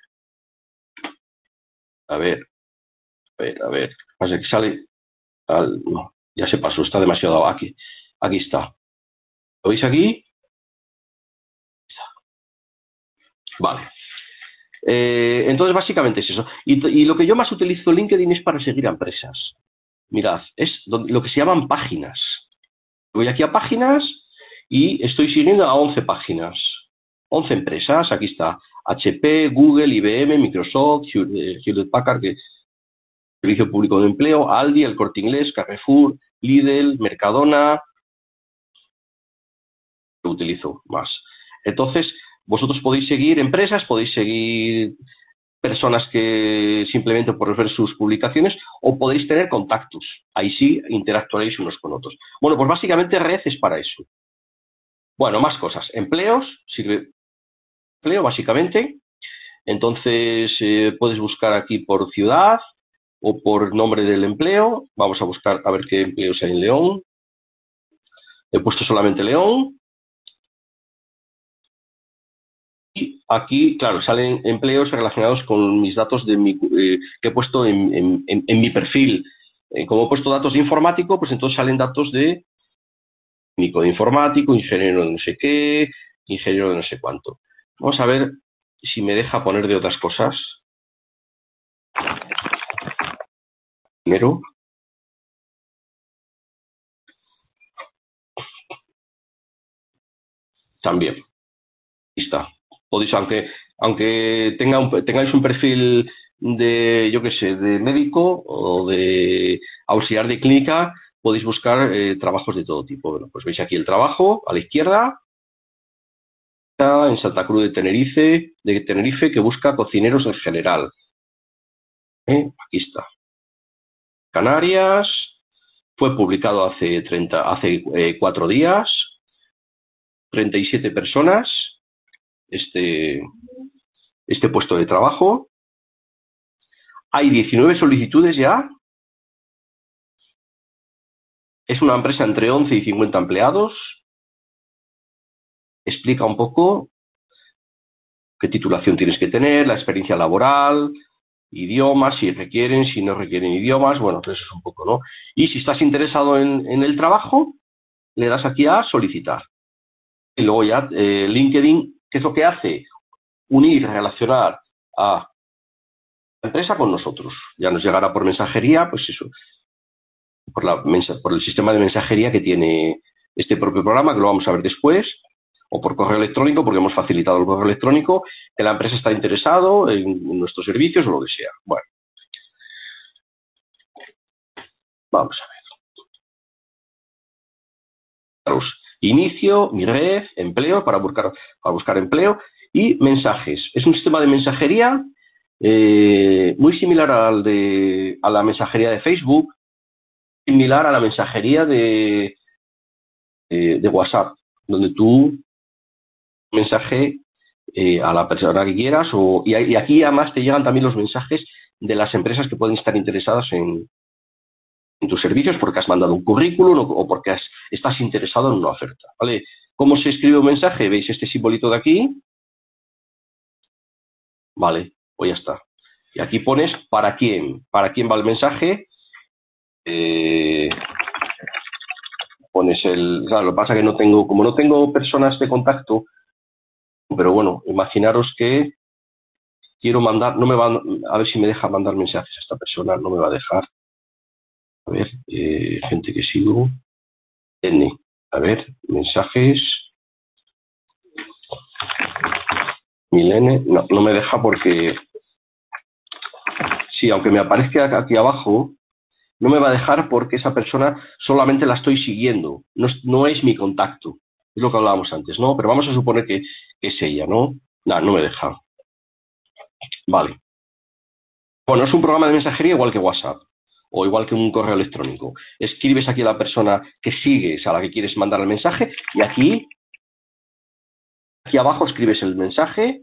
A ver, a ver, a ver. Pasa que sale al, no, ya se pasó, está demasiado aquí. Aquí está. ¿Lo veis aquí? Vale. Eh, entonces, básicamente es eso. Y, y lo que yo más utilizo LinkedIn es para seguir a empresas. Mirad, es lo que se llaman páginas. Voy aquí a páginas y estoy siguiendo a once páginas. once empresas, aquí está. H P, Google, I B M, Microsoft, Hewlett Packard, que Servicio Público de Empleo, Aldi, El Corte Inglés, Carrefour, Lidl, Mercadona. Lo utilizo más. Entonces, vosotros podéis seguir empresas, podéis seguir personas que simplemente por ver sus publicaciones o podéis tener contactos. Ahí sí interactuaréis unos con otros. Bueno, pues básicamente red es para eso. Bueno, más cosas. Empleos, sirve empleo básicamente. Entonces eh, puedes buscar aquí por ciudad o por nombre del empleo. Vamos a buscar a ver qué empleos hay en León. He puesto solamente León. Y aquí, claro, salen empleos relacionados con mis datos de mi, eh, que he puesto en, en, en, en mi perfil. Eh, como he puesto datos de informático, pues entonces salen datos de técnico de informático, ingeniero de no sé qué, ingeniero de no sé cuánto. Vamos a ver si me deja poner de otras cosas. Primero. También. Ahí está. Podéis, aunque, aunque tenga un, tengáis un perfil de, yo qué sé, de médico o de auxiliar de clínica, podéis buscar eh, trabajos de todo tipo. Bueno, pues veis aquí el trabajo, a la izquierda, en Santa Cruz de Tenerife, de Tenerife, que busca cocineros en general. ¿Eh? Aquí está. Canarias, fue publicado hace, treinta, hace eh, cuatro días, treinta y siete personas, este, este puesto de trabajo. Hay diecinueve solicitudes ya. Es una empresa entre once y cincuenta empleados. Explica un poco qué titulación tienes que tener, la experiencia laboral, idiomas, si requieren, si no requieren idiomas. Bueno, pues eso es un poco, ¿no? Y si estás interesado en, en el trabajo, le das aquí a solicitar. Y luego ya eh, LinkedIn, ¿qué es lo que hace? Unir, relacionar a la empresa con nosotros. Ya nos llegará por mensajería, pues eso, por, la, por el sistema de mensajería que tiene este propio programa, que lo vamos a ver después. o por correo electrónico, porque hemos facilitado el correo electrónico, que la empresa está interesado en, en nuestros servicios o lo que sea. Bueno, vamos a ver. Inicio, mi red, empleo, para buscar, para buscar empleo, y mensajes. Es un sistema de mensajería eh, muy similar al de, a la mensajería de Facebook, similar a la mensajería de, de, de WhatsApp, donde tú mensaje eh, a la persona que quieras, o, y, y aquí además te llegan también los mensajes de las empresas que pueden estar interesadas en, en tus servicios porque has mandado un currículum o, o porque has, estás interesado en una oferta, ¿vale? ¿Cómo se escribe un mensaje? ¿Veis este simbolito de aquí? Vale, pues ya está. Y aquí pones para quién, para quién va el mensaje. Eh, pones el... Claro, lo que pasa es que no tengo, como no tengo personas de contacto, pero bueno, imaginaros que quiero mandar, no me va, a ver si me deja mandar mensajes a esta persona, no me va a dejar. A ver, eh, gente que sigo. N. A ver, mensajes. Milene. No, no me deja porque... Sí, aunque me aparezca aquí abajo, no me va a dejar porque esa persona solamente la estoy siguiendo. No es, no es mi contacto. Es lo que hablábamos antes, ¿no? Pero vamos a suponer que, que es ella, ¿no? No, no me deja. Vale. Bueno, es un programa de mensajería igual que WhatsApp o igual que un correo electrónico. Escribes aquí a la persona que sigues, a la que quieres mandar el mensaje, y aquí, aquí abajo escribes el mensaje.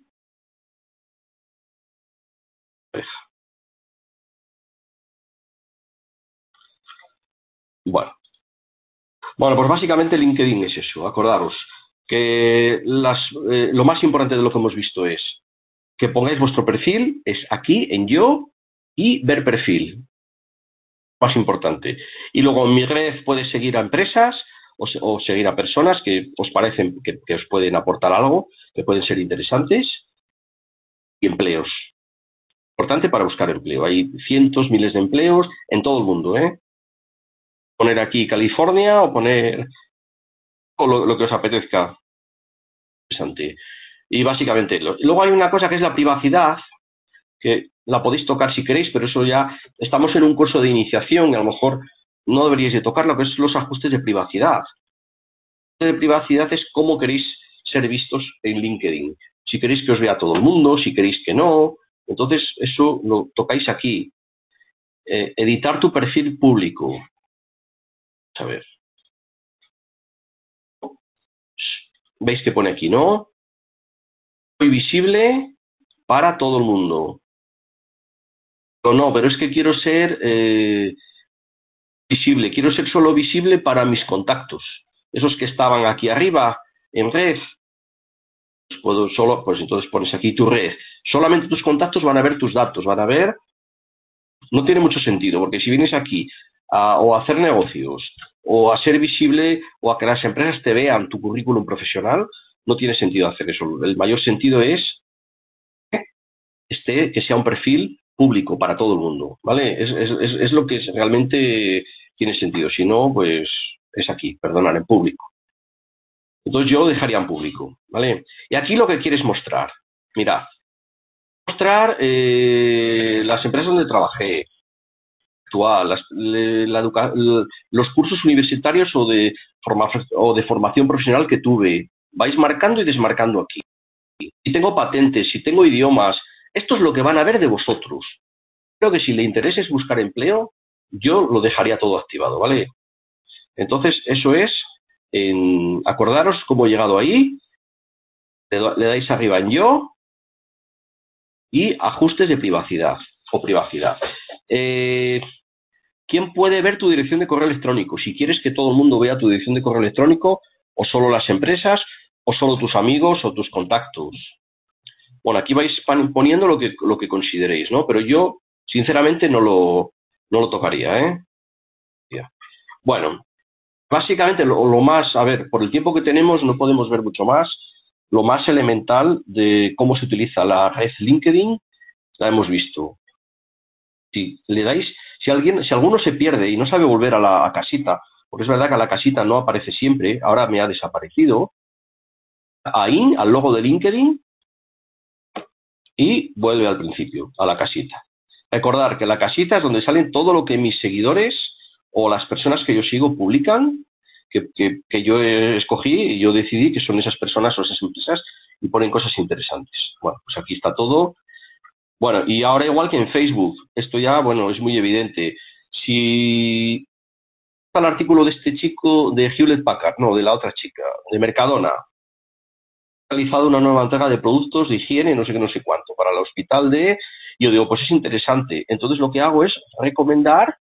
Bueno. Bueno, pues básicamente LinkedIn es eso. Acordaros que las, eh, lo más importante de lo que hemos visto es que pongáis vuestro perfil, es aquí, en yo, y ver perfil. Más importante. Y luego en mi red puedes seguir a empresas o, o seguir a personas que os parecen que, que os pueden aportar algo, que pueden ser interesantes, y empleos. Importante para buscar empleo. Hay cientos, miles de empleos en todo el mundo, ¿eh? Poner aquí California o poner o lo, lo que os apetezca. Interesante. Y básicamente, lo, luego hay una cosa que es la privacidad, que la podéis tocar si queréis, pero eso ya, estamos en un curso de iniciación y a lo mejor no deberíais de tocarlo, que es los ajustes de privacidad. El de privacidad es cómo queréis ser vistos en LinkedIn. Si queréis que os vea todo el mundo, si queréis que no. Entonces, eso lo tocáis aquí. Eh, editar tu perfil público. A ver. ¿Veis que pone aquí, no? Soy visible para todo el mundo. O no, pero es que quiero ser eh, visible. Quiero ser solo visible para mis contactos. Esos que estaban aquí arriba en red. Pues puedo solo, pues entonces pones aquí tu red. Solamente tus contactos van a ver tus datos, van a ver. No tiene mucho sentido, porque si vienes aquí a, o a hacer negocios, o a ser visible, o a que las empresas te vean tu currículum profesional, no tiene sentido hacer eso. El mayor sentido es este, que sea un perfil público para todo el mundo, ¿vale? Es, es, es lo que realmente tiene sentido. Si no, pues es aquí, perdonad, en público. Entonces yo lo dejaría en público, ¿vale? Y aquí lo que quieres mostrar, mirad, mostrar eh, las empresas donde trabajé, actual, las, la educa los cursos universitarios o de, forma o de formación profesional que tuve. Vais marcando y desmarcando aquí. Si tengo patentes, si tengo idiomas, esto es lo que van a ver de vosotros. Creo que si le interesa es buscar empleo, yo lo dejaría todo activado, ¿vale? Entonces, eso es, en, acordaros cómo he llegado ahí, le, le dais arriba en yo y ajustes de privacidad o privacidad. Eh, ¿Quién puede ver tu dirección de correo electrónico? Si quieres que todo el mundo vea tu dirección de correo electrónico, o solo las empresas, o solo tus amigos o tus contactos. Bueno, aquí vais poniendo lo que, lo que consideréis, ¿no? Pero yo, sinceramente, no lo, no lo tocaría, ¿eh? Ya. Bueno, básicamente lo, lo más, a ver, por el tiempo que tenemos no podemos ver mucho más. Lo más elemental de cómo se utiliza la red LinkedIn, la hemos visto. Si le dais, si alguien, si alguno se pierde y no sabe volver a la a casita, porque es verdad que a la casita no aparece siempre, ahora me ha desaparecido, ahí, al logo de LinkedIn y vuelve al principio, a la casita. Recordar que la casita es donde salen todo lo que mis seguidores o las personas que yo sigo publican, que, que, que yo escogí y yo decidí que son esas personas o esas empresas y ponen cosas interesantes. Bueno, pues aquí está todo. Bueno, y ahora igual que en Facebook, esto ya, bueno, es muy evidente. Si está el artículo de este chico de Hewlett Packard, no, de la otra chica, de Mercadona, ha realizado una nueva entrega de productos de higiene, no sé qué, no sé cuánto, para el hospital de... Y yo digo, pues es interesante. Entonces lo que hago es recomendar,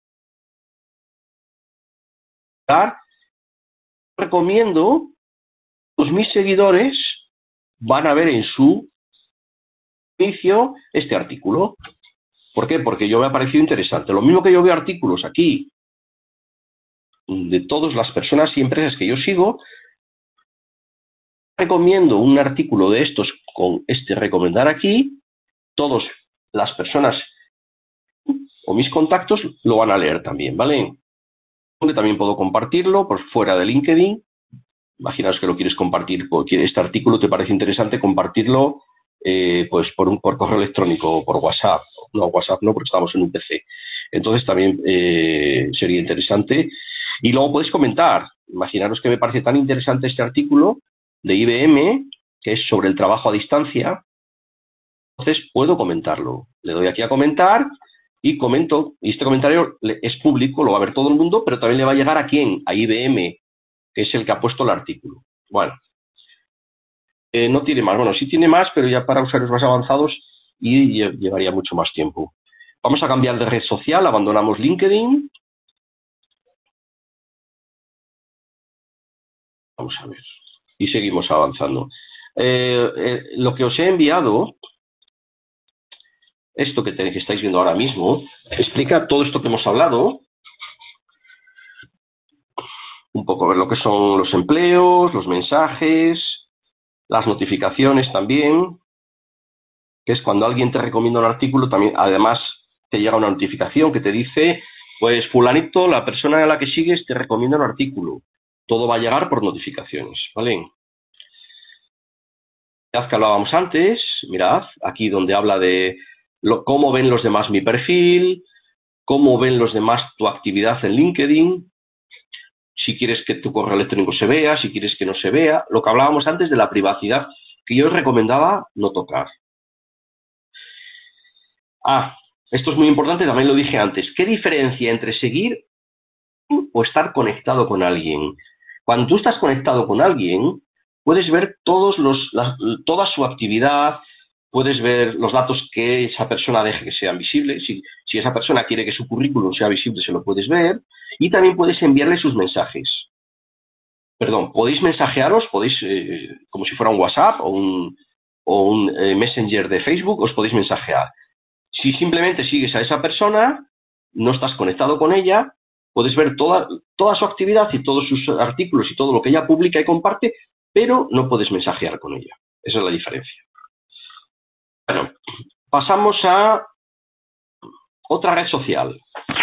dar, recomiendo, pues mis seguidores van a ver en su inicio este artículo. ¿Por qué? Porque yo me ha parecido interesante. Lo mismo que yo veo artículos aquí de todas las personas y empresas que yo sigo, recomiendo un artículo de estos con este recomendar aquí, todas las personas o mis contactos lo van a leer también, ¿vale? También puedo compartirlo por fuera de LinkedIn. Imaginaos que lo quieres compartir, porque este artículo te parece interesante, compartirlo eh, pues por un por correo electrónico o por WhatsApp. No, WhatsApp no, porque estamos en un P C. Entonces también eh, sería interesante. Y luego podéis comentar. Imaginaros que me parece tan interesante este artículo de I B M, que es sobre el trabajo a distancia. Entonces puedo comentarlo. Le doy aquí a comentar y comento. Y este comentario es público, lo va a ver todo el mundo, pero también le va a llegar a quién, a I B M, que es el que ha puesto el artículo. Bueno, eh, no tiene más. Bueno, sí tiene más, pero ya para usuarios más avanzados y llevaría mucho más tiempo. Vamos a cambiar de red social, abandonamos LinkedIn. Vamos a ver. Y seguimos avanzando. Eh, eh, lo que os he enviado, esto que, te, que estáis viendo ahora mismo, explica todo esto que hemos hablado. Un poco ver lo que son los empleos, los mensajes, las notificaciones también, que es cuando alguien te recomienda un artículo, también además te llega una notificación que te dice, pues fulanito, la persona a la que sigues te recomienda un artículo. Todo va a llegar por notificaciones, ¿vale? Mirad que hablábamos antes, mirad, aquí donde habla de lo, cómo ven los demás mi perfil, cómo ven los demás tu actividad en LinkedIn, si quieres que tu correo electrónico se vea, si quieres que no se vea, lo que hablábamos antes de la privacidad, que yo os recomendaba no tocar. Ah, esto es muy importante, también lo dije antes. ¿Qué diferencia entre seguir o estar conectado con alguien? Cuando tú estás conectado con alguien, puedes ver todos los, la, toda su actividad, puedes ver los datos que esa persona deje que sean visibles. Si, si esa persona quiere que su currículum sea visible, se lo puedes ver. Y también puedes enviarle sus mensajes. Perdón, podéis mensajearos, podéis, eh, como si fuera un WhatsApp o un, o un eh, Messenger de Facebook, os podéis mensajear. Si simplemente sigues a esa persona, no estás conectado con ella, puedes ver toda, toda su actividad y todos sus artículos y todo lo que ella publica y comparte, pero no puedes mensajear con ella. Esa es la diferencia. Bueno, pasamos a otra red social.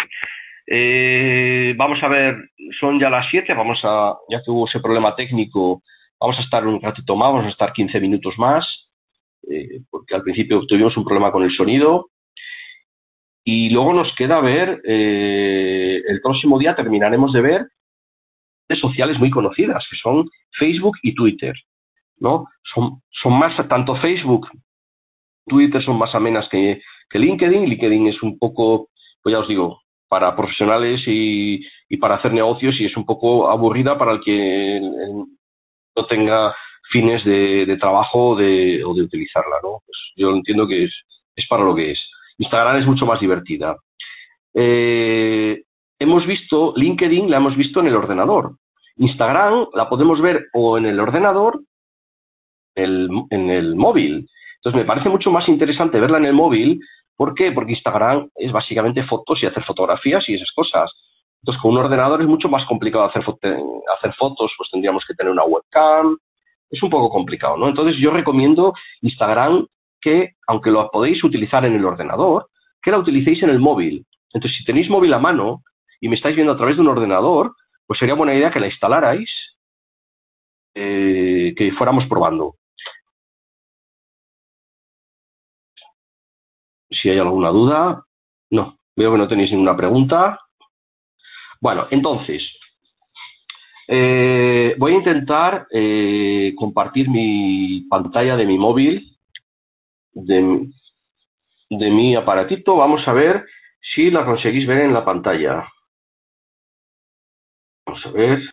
Eh, vamos a ver, son ya las siete, vamos a, ya que hubo ese problema técnico, vamos a estar un ratito más, vamos a estar quince minutos más, eh, porque al principio tuvimos un problema con el sonido. Y luego nos queda ver, eh, el próximo día terminaremos de ver redes sociales muy conocidas, que son Facebook y Twitter, ¿no? Son, son más, tanto Facebook, Twitter son más amenas que, que LinkedIn. LinkedIn es un poco, pues ya os digo, para profesionales y, y para hacer negocios, y es un poco aburrida para el que el, el, no tenga fines de, de trabajo de, o de utilizarla, ¿no? Pues yo entiendo que es, es para lo que es. Instagram es mucho más divertida. Eh, hemos visto, LinkedIn la hemos visto en el ordenador. Instagram la podemos ver o en el ordenador, el, en el móvil. Entonces me parece mucho más interesante verla en el móvil. ¿Por qué? Porque Instagram es básicamente fotos y hacer fotografías y esas cosas. Entonces con un ordenador es mucho más complicado hacer, fo hacer fotos, pues tendríamos que tener una webcam. Es un poco complicado, ¿no? Entonces yo recomiendo Instagram que, aunque lo podéis utilizar en el ordenador, que la utilicéis en el móvil. Entonces, si tenéis móvil a mano y me estáis viendo a través de un ordenador, pues sería buena idea que la instalarais eh, que fuéramos probando. Si hay alguna duda. No, veo que no tenéis ninguna pregunta. Bueno, entonces, eh, voy a intentar eh, compartir mi pantalla de mi móvil, de, de mi aparatito. Vamos a ver si la conseguís ver en la pantalla. Vamos a ver.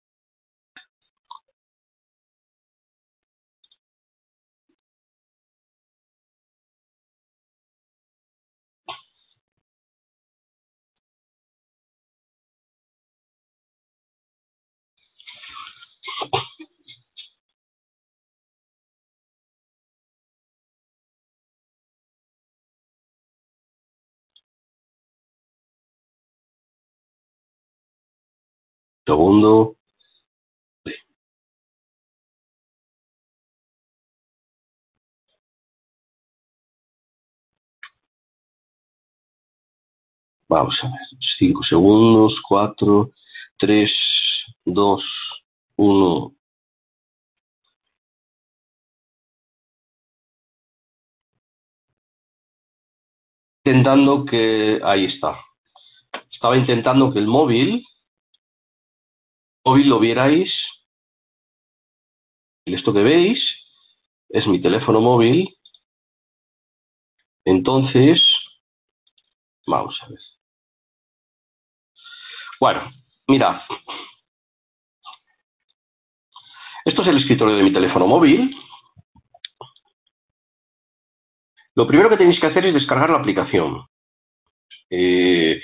Segundo. Vamos a ver. Cinco segundos. Cuatro, tres, dos, uno. Intentando que... Ahí está. Estaba intentando que el móvil, móvil lo vierais. Y esto que veis es mi teléfono móvil. Entonces, vamos a ver. Bueno, mirad. Esto es el escritorio de mi teléfono móvil. Lo primero que tenéis que hacer es descargar la aplicación. Eh,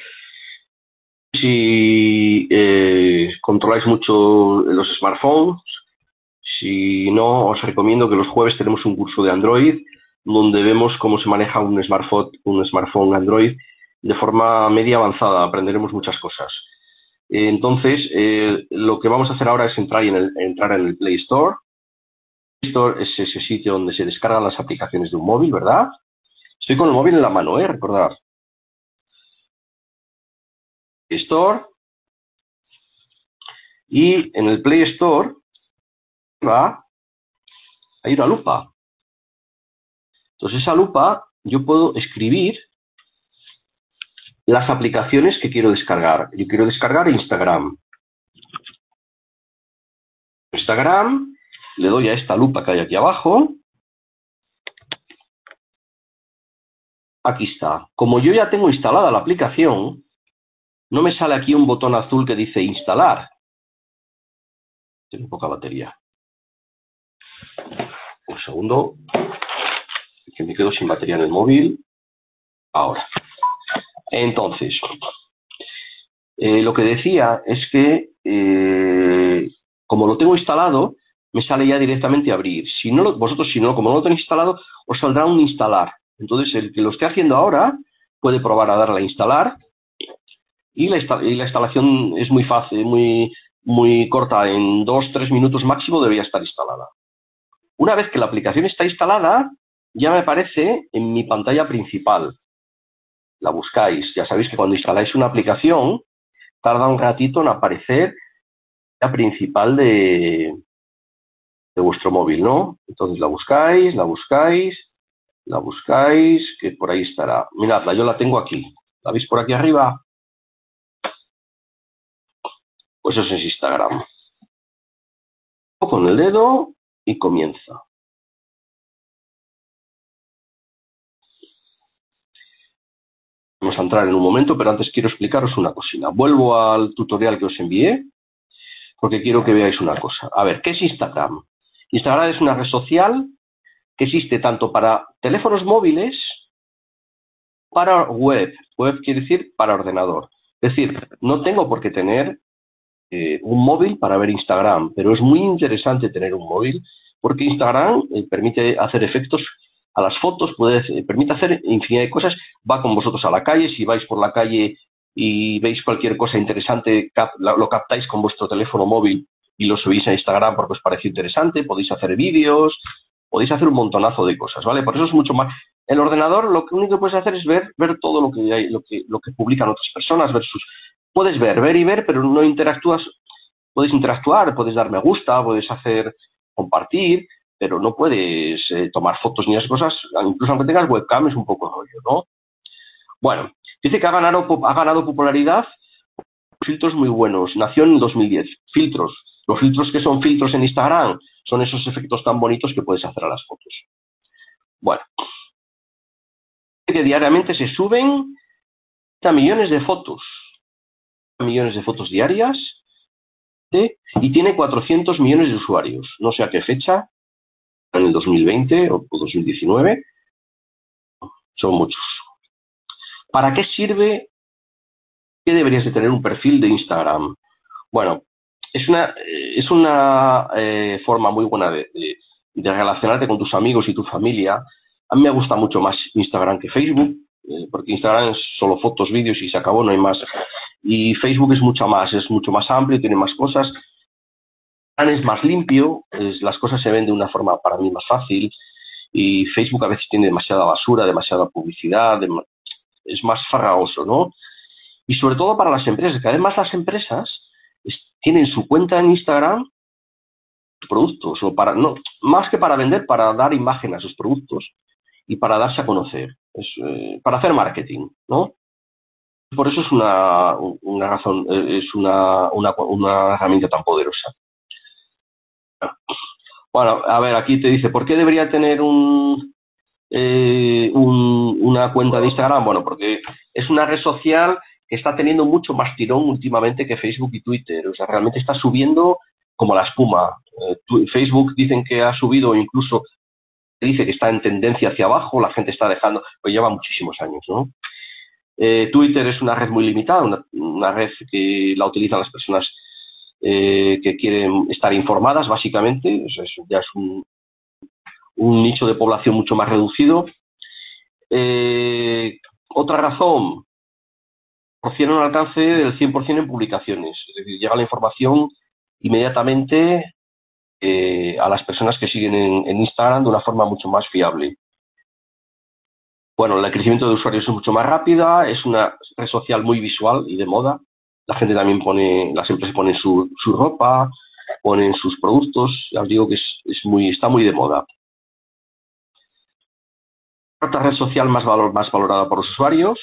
si eh, controláis mucho los smartphones, si no, os recomiendo que los jueves tenemos un curso de Android donde vemos cómo se maneja un smartphone, un smartphone Android de forma media avanzada. Aprenderemos muchas cosas. Eh, entonces, eh, lo que vamos a hacer ahora es entrar en el, entrar en el Play Store. Play Store es ese sitio donde se descargan las aplicaciones de un móvil, ¿verdad? Estoy con el móvil en la mano, ¿eh? Recordad. Store. Y en el Play Store va, hay una lupa. Entonces, esa lupa, yo puedo escribir las aplicaciones que quiero descargar. Yo quiero descargar Instagram. Instagram, le doy a esta lupa que hay aquí abajo. Aquí está. Como yo ya tengo instalada la aplicación, no me sale aquí un botón azul que dice instalar. Tengo poca batería. Un segundo, que me quedo sin batería en el móvil. Ahora. Entonces, eh, lo que decía es que, eh, como lo tengo instalado, me sale ya directamente abrir. Si no lo, vosotros, si no, como no lo tenéis instalado, os saldrá un instalar. Entonces, el que lo esté haciendo ahora puede probar a darle a instalar. Y la, y la instalación es muy fácil, muy, muy corta. En dos, tres minutos máximo debería estar instalada. Una vez que la aplicación está instalada, ya me aparece en mi pantalla principal. La buscáis. Ya sabéis que cuando instaláis una aplicación, tarda un ratito en aparecer la principal de, de vuestro móvil, ¿no? Entonces la buscáis, la buscáis, la buscáis, que por ahí estará. Miradla, yo la tengo aquí. ¿La veis por aquí arriba? Pues eso es Instagram. Con el dedo y comienza. Vamos a entrar en un momento, pero antes quiero explicaros una cosina. Vuelvo al tutorial que os envié, porque quiero que veáis una cosa. A ver, ¿qué es Instagram? Instagram es una red social que existe tanto para teléfonos móviles, para web. Web quiere decir para ordenador. Es decir, no tengo por qué tener eh, un móvil para ver Instagram, pero es muy interesante tener un móvil porque Instagram eh, permite hacer efectos a las fotos, puede, eh, permite hacer infinidad de cosas. Va con vosotros a la calle, si vais por la calle y veis cualquier cosa interesante, cap, lo captáis con vuestro teléfono móvil y lo subís a Instagram porque os parece interesante, podéis hacer vídeos, podéis hacer un montonazo de cosas, ¿vale? Por eso es mucho más. El ordenador lo que único que puedes hacer es ver, ver todo lo que hay, lo que, lo que publican otras personas, ver sus. Puedes ver, ver y ver, pero no interactúas. puedes interactuar, puedes dar me gusta, puedes hacer compartir, pero no puedes eh, tomar fotos ni esas cosas, incluso aunque tengas webcam es un poco rollo, ¿no? Bueno, dice que ha ganado, ha ganado popularidad filtros muy buenos. Nació en dos mil diez. Filtros. Los filtros que son filtros en Instagram son esos efectos tan bonitos que puedes hacer a las fotos. Bueno, que diariamente se suben treinta millones de fotos. millones de fotos diarias, ¿sí? Y tiene cuatrocientos millones de usuarios. No sé a qué fecha, en el dos mil veinte o dos mil diecinueve. Son muchos. ¿Para qué sirve? ¿Qué deberías de tener un perfil de Instagram? Bueno, es una, es una eh, forma muy buena de, de, de relacionarte con tus amigos y tu familia. A mí me gusta mucho más Instagram que Facebook, eh, porque Instagram es solo fotos, vídeos y se acabó, no hay más. Y Facebook es mucho más, es mucho más amplio, tiene más cosas. Instagram es más limpio, es, las cosas se ven de una forma para mí más fácil. Y Facebook a veces tiene demasiada basura, demasiada publicidad, de, es más farragoso, ¿no? Y sobre todo para las empresas, que además las empresas tienen su cuenta en Instagram productos, o para, no, más que para vender, para dar imagen a sus productos y para darse a conocer, es, eh, para hacer marketing, ¿no? Por eso es una, una razón, es una, una, una herramienta tan poderosa. Bueno, a ver, aquí te dice, ¿por qué debería tener un, eh, un, una cuenta de Instagram? Bueno, porque es una red social que está teniendo mucho más tirón últimamente que Facebook y Twitter. O sea, realmente está subiendo como la espuma. Eh, Facebook dicen que ha subido, incluso dice que está en tendencia hacia abajo, la gente está dejando, pues lleva muchísimos años, ¿no? Eh, Twitter es una red muy limitada, una, una red que la utilizan las personas eh, que quieren estar informadas, básicamente. O sea, eso ya es un, un nicho de población mucho más reducido. Eh, otra razón, proporciona un alcance del cien por ciento en publicaciones, es decir, llega la información inmediatamente eh, a las personas que siguen en, en Instagram de una forma mucho más fiable. Bueno, el crecimiento de usuarios es mucho más rápida, es una red social muy visual y de moda. La gente también pone, las empresas ponen su, su ropa, ponen sus productos, ya os digo que es, es muy, está muy de moda. Otra red social más, valor, más valorada por los usuarios,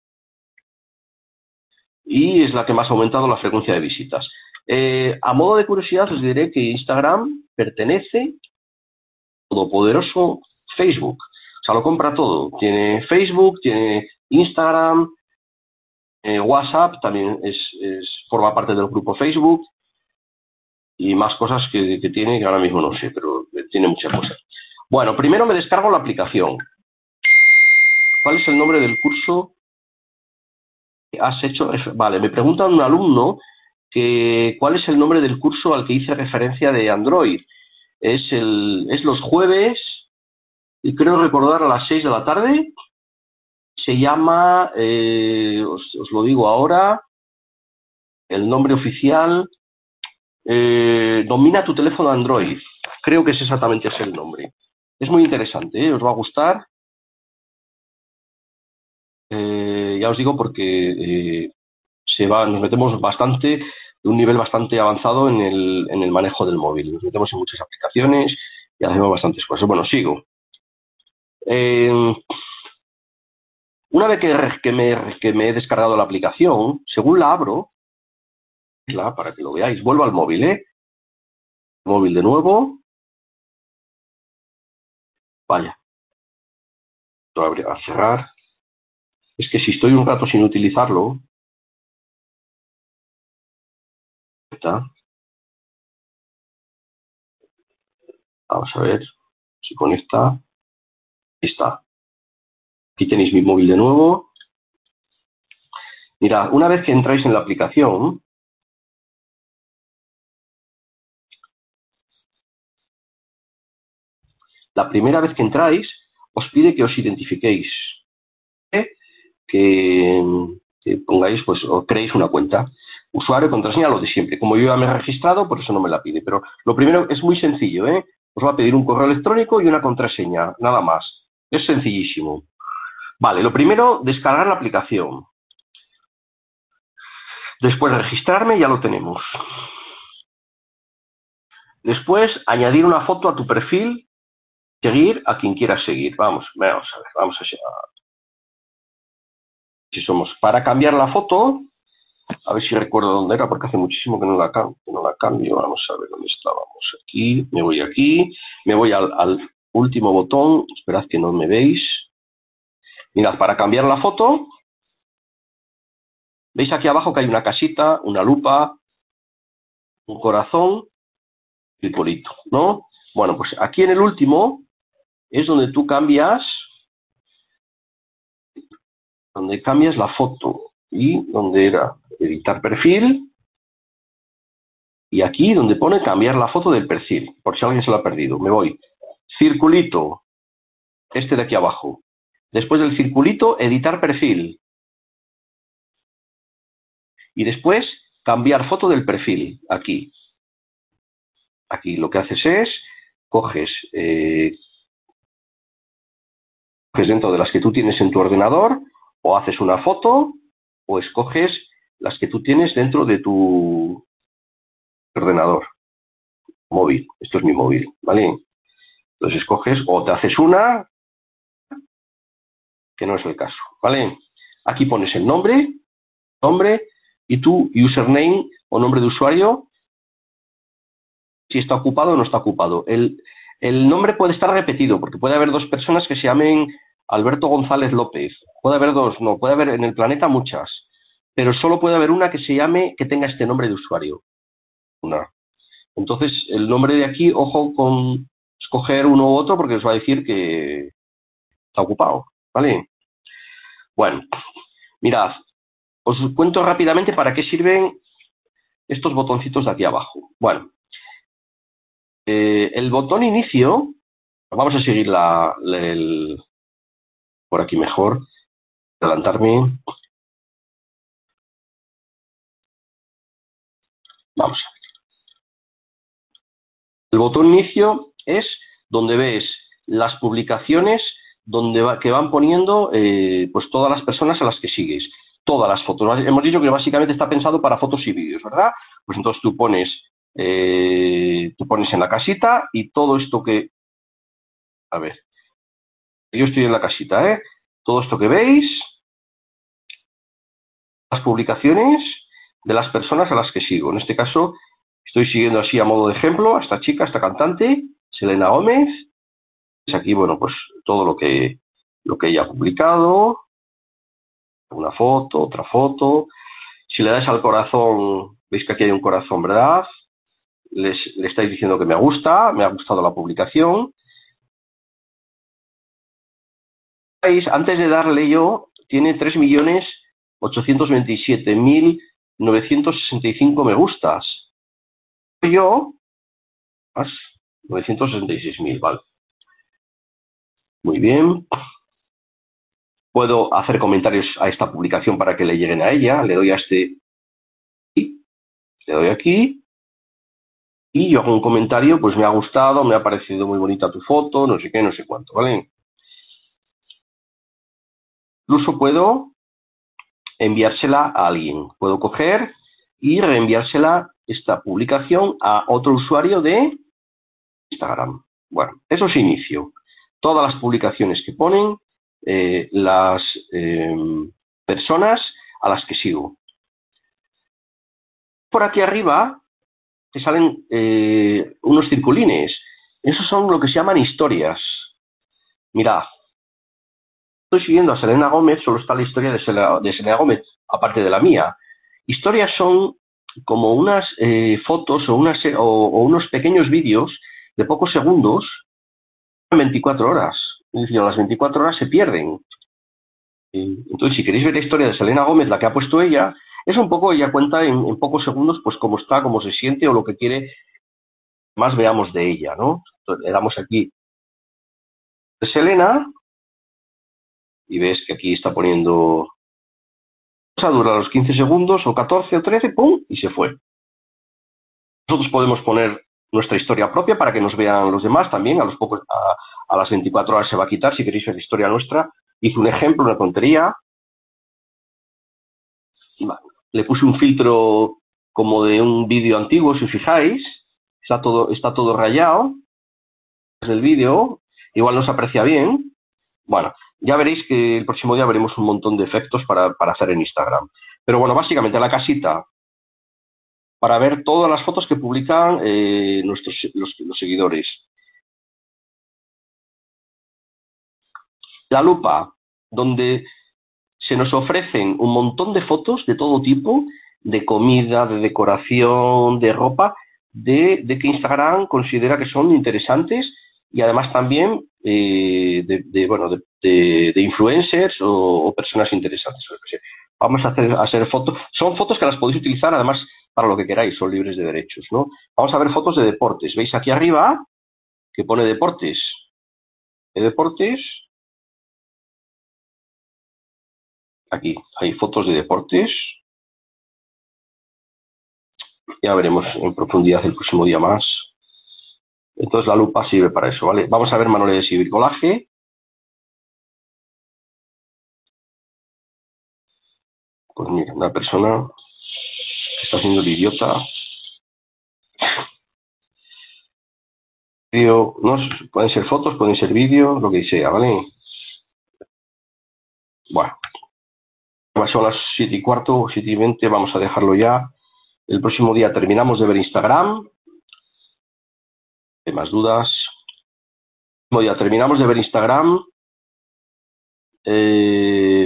y es la que más ha aumentado la frecuencia de visitas. Eh, a modo de curiosidad os diré que Instagram pertenece al todopoderoso Facebook. O sea, lo compra todo. Tiene Facebook, tiene Instagram, eh, WhatsApp, también es, es, forma parte del grupo Facebook, y más cosas que, que tiene que ahora mismo no sé, pero tiene muchas cosas. Bueno, primero me descargo la aplicación. ¿Cuál es el nombre del curso que has hecho? Vale, me pregunta un alumno que cuál es el nombre del curso al que hice referencia de Android. Es, el, es los jueves, y creo recordar a las seis de la tarde. Se llama, eh, os, os lo digo ahora, el nombre oficial, eh, Domina tu teléfono Android. Creo que es exactamente ese el nombre. Es muy interesante, ¿eh? Os va a gustar. Eh, ya os digo porque eh, se va, nos metemos bastante, de un nivel bastante avanzado en el, en el manejo del móvil. Nos metemos en muchas aplicaciones y hacemos bastantes cosas. Bueno, sigo. Eh, una vez que, que, me, que me he descargado la aplicación, según la abro, la, para que lo veáis, vuelvo al móvil, ¿eh? Móvil de nuevo. Vaya. Lo voy a cerrar. Es que si estoy un rato sin utilizarlo, está. Vamos a ver si conecta. Ahí está. Aquí tenéis mi móvil de nuevo. Mirad, una vez que entráis en la aplicación, la primera vez que entráis, os pide que os identifiquéis, ¿eh? que, que pongáis, pues, o creéis una cuenta. Usuario, contraseña, lo de siempre. Como yo ya me he registrado, por eso no me la pide. Pero lo primero es muy sencillo, ¿eh? Os va a pedir un correo electrónico y una contraseña, nada más. Es sencillísimo. Vale, lo primero, descargar la aplicación. Después de registrarme, ya lo tenemos. Después, añadir una foto a tu perfil, seguir a quien quieras seguir. Vamos, vamos a ver, vamos a ver. Si somos para cambiar la foto, a ver si recuerdo dónde era, porque hace muchísimo que no la, que no la cambio. Vamos a ver dónde estábamos. Aquí, me voy aquí, me voy al, al último botón. Esperad que no me veis. Mirad, para cambiar la foto, veis aquí abajo que hay una casita, una lupa, un corazón y un polito, ¿no? Bueno, pues aquí en el último es donde tú cambias, donde cambias la foto y donde era editar perfil y aquí donde pone cambiar la foto del perfil, por si alguien se lo ha perdido. Me voy, circulito, este de aquí abajo. Después del circulito, editar perfil. Y después, cambiar foto del perfil, aquí. Aquí lo que haces es, coges, eh, coges dentro de las que tú tienes en tu ordenador, o haces una foto, o escoges las que tú tienes dentro de tu ordenador. Móvil, esto es mi móvil, ¿vale? Entonces escoges, o te haces una, que no es el caso, ¿vale? Aquí pones el nombre, nombre, y tu username o nombre de usuario, si está ocupado o no está ocupado. El, el nombre puede estar repetido, porque puede haber dos personas que se llamen Alberto González López. Puede haber dos, no, puede haber en el planeta muchas, pero solo puede haber una que se llame, que tenga este nombre de usuario. Una. Entonces, el nombre de aquí, ojo con escoger uno u otro, porque os va a decir que está ocupado, ¿vale? Bueno, mirad, os cuento rápidamente para qué sirven estos botoncitos de aquí abajo. Bueno, eh, el botón inicio, vamos a seguir la, la, el, por aquí mejor, adelantarme. Vamos. El botón inicio es donde ves las publicaciones donde va, que van poniendo eh, pues todas las personas a las que sigues. Todas las fotos. Hemos dicho que básicamente está pensado para fotos y vídeos, ¿verdad? Pues entonces tú pones, eh, tú pones en la casita y todo esto que... A ver, yo estoy en la casita, ¿eh? Todo esto que veis, las publicaciones de las personas a las que sigo. En este caso, estoy siguiendo así a modo de ejemplo a esta chica, a esta cantante, Selena Gómez. Es aquí, bueno, pues todo lo que, lo que ella ha publicado. Una foto, otra foto. Si le dais al corazón, veis que aquí hay un corazón, ¿verdad? Les, le estáis diciendo que me gusta, me ha gustado la publicación. Antes de darle yo, tiene tres millones ochocientos veintisiete mil novecientos sesenta y cinco me gustas. Yo, más novecientos sesenta y seis mil, vale. Muy bien. Puedo hacer comentarios a esta publicación para que le lleguen a ella. Le doy a este, le doy aquí, y yo hago un comentario, pues me ha gustado, me ha parecido muy bonita tu foto, no sé qué, no sé cuánto, ¿vale? Incluso puedo enviársela a alguien. Puedo coger y reenviársela esta publicación a otro usuario de Instagram. Bueno, eso es inicio. Todas las publicaciones que ponen eh, las eh, personas a las que sigo. Por aquí arriba te salen eh, unos circulines. Esos son lo que se llaman historias. Mirad, estoy siguiendo a Selena Gómez, solo está la historia de Selena, de Selena Gómez, aparte de la mía. Historias son como unas eh, fotos o, unas, o, o unos pequeños vídeos de pocos segundos en veinticuatro horas. Es decir, a las veinticuatro horas se pierden. Entonces, si queréis ver la historia de Selena Gómez, la que ha puesto ella, es un poco, ella cuenta en, en pocos segundos, pues cómo está, cómo se siente o lo que quiere más veamos de ella, ¿no? Entonces, le damos aquí de Selena y ves que aquí está poniendo, dura los quince segundos o catorce o trece, ¡pum! Y se fue. Nosotros podemos poner nuestra historia propia para que nos vean los demás también, a los pocos, a, a las veinticuatro horas se va a quitar, si queréis ver la historia nuestra. Hice un ejemplo, una tontería. Le puse un filtro como de un vídeo antiguo, si os fijáis, está todo, está todo rayado desde el vídeo, igual no se aprecia bien. Bueno, ya veréis que el próximo día veremos un montón de efectos para, para hacer en Instagram. Pero bueno, básicamente la casita para ver todas las fotos que publican eh, nuestros los, los seguidores. La lupa, donde se nos ofrecen un montón de fotos de todo tipo, de comida, de decoración, de ropa, de, de que Instagram considera que son interesantes y además también eh, de, de, bueno, de, de, de influencers o, o personas interesantes. Vamos a hacer, a hacer fotos. Son fotos que las podéis utilizar además para lo que queráis, son libres de derechos, ¿no? Vamos a ver fotos de deportes. ¿Veis aquí arriba que pone deportes? De deportes. Aquí hay fotos de deportes. Ya veremos en profundidad el próximo día más. Entonces la lupa sirve para eso, ¿vale? Vamos a ver manualidades y bricolaje. Pues mira, una persona que está haciendo el idiota. Vídeo, no, pueden ser fotos, pueden ser vídeos, lo que sea, ¿vale? Bueno, son las siete y cuarto, siete y veinte, vamos a dejarlo ya. El próximo día terminamos de ver Instagram. ¿Hay más dudas? El próximo día terminamos de ver Instagram. Eh,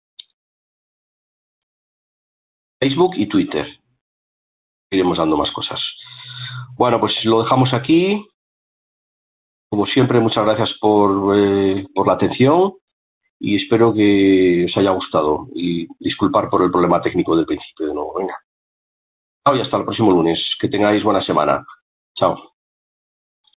Facebook y Twitter. Iremos dando más cosas. Bueno, pues lo dejamos aquí. Como siempre, muchas gracias por, eh, por la atención y espero que os haya gustado. Y disculpar por el problema técnico del principio de nuevo. Venga. Chao y hasta el próximo lunes. Que tengáis buena semana. Chao.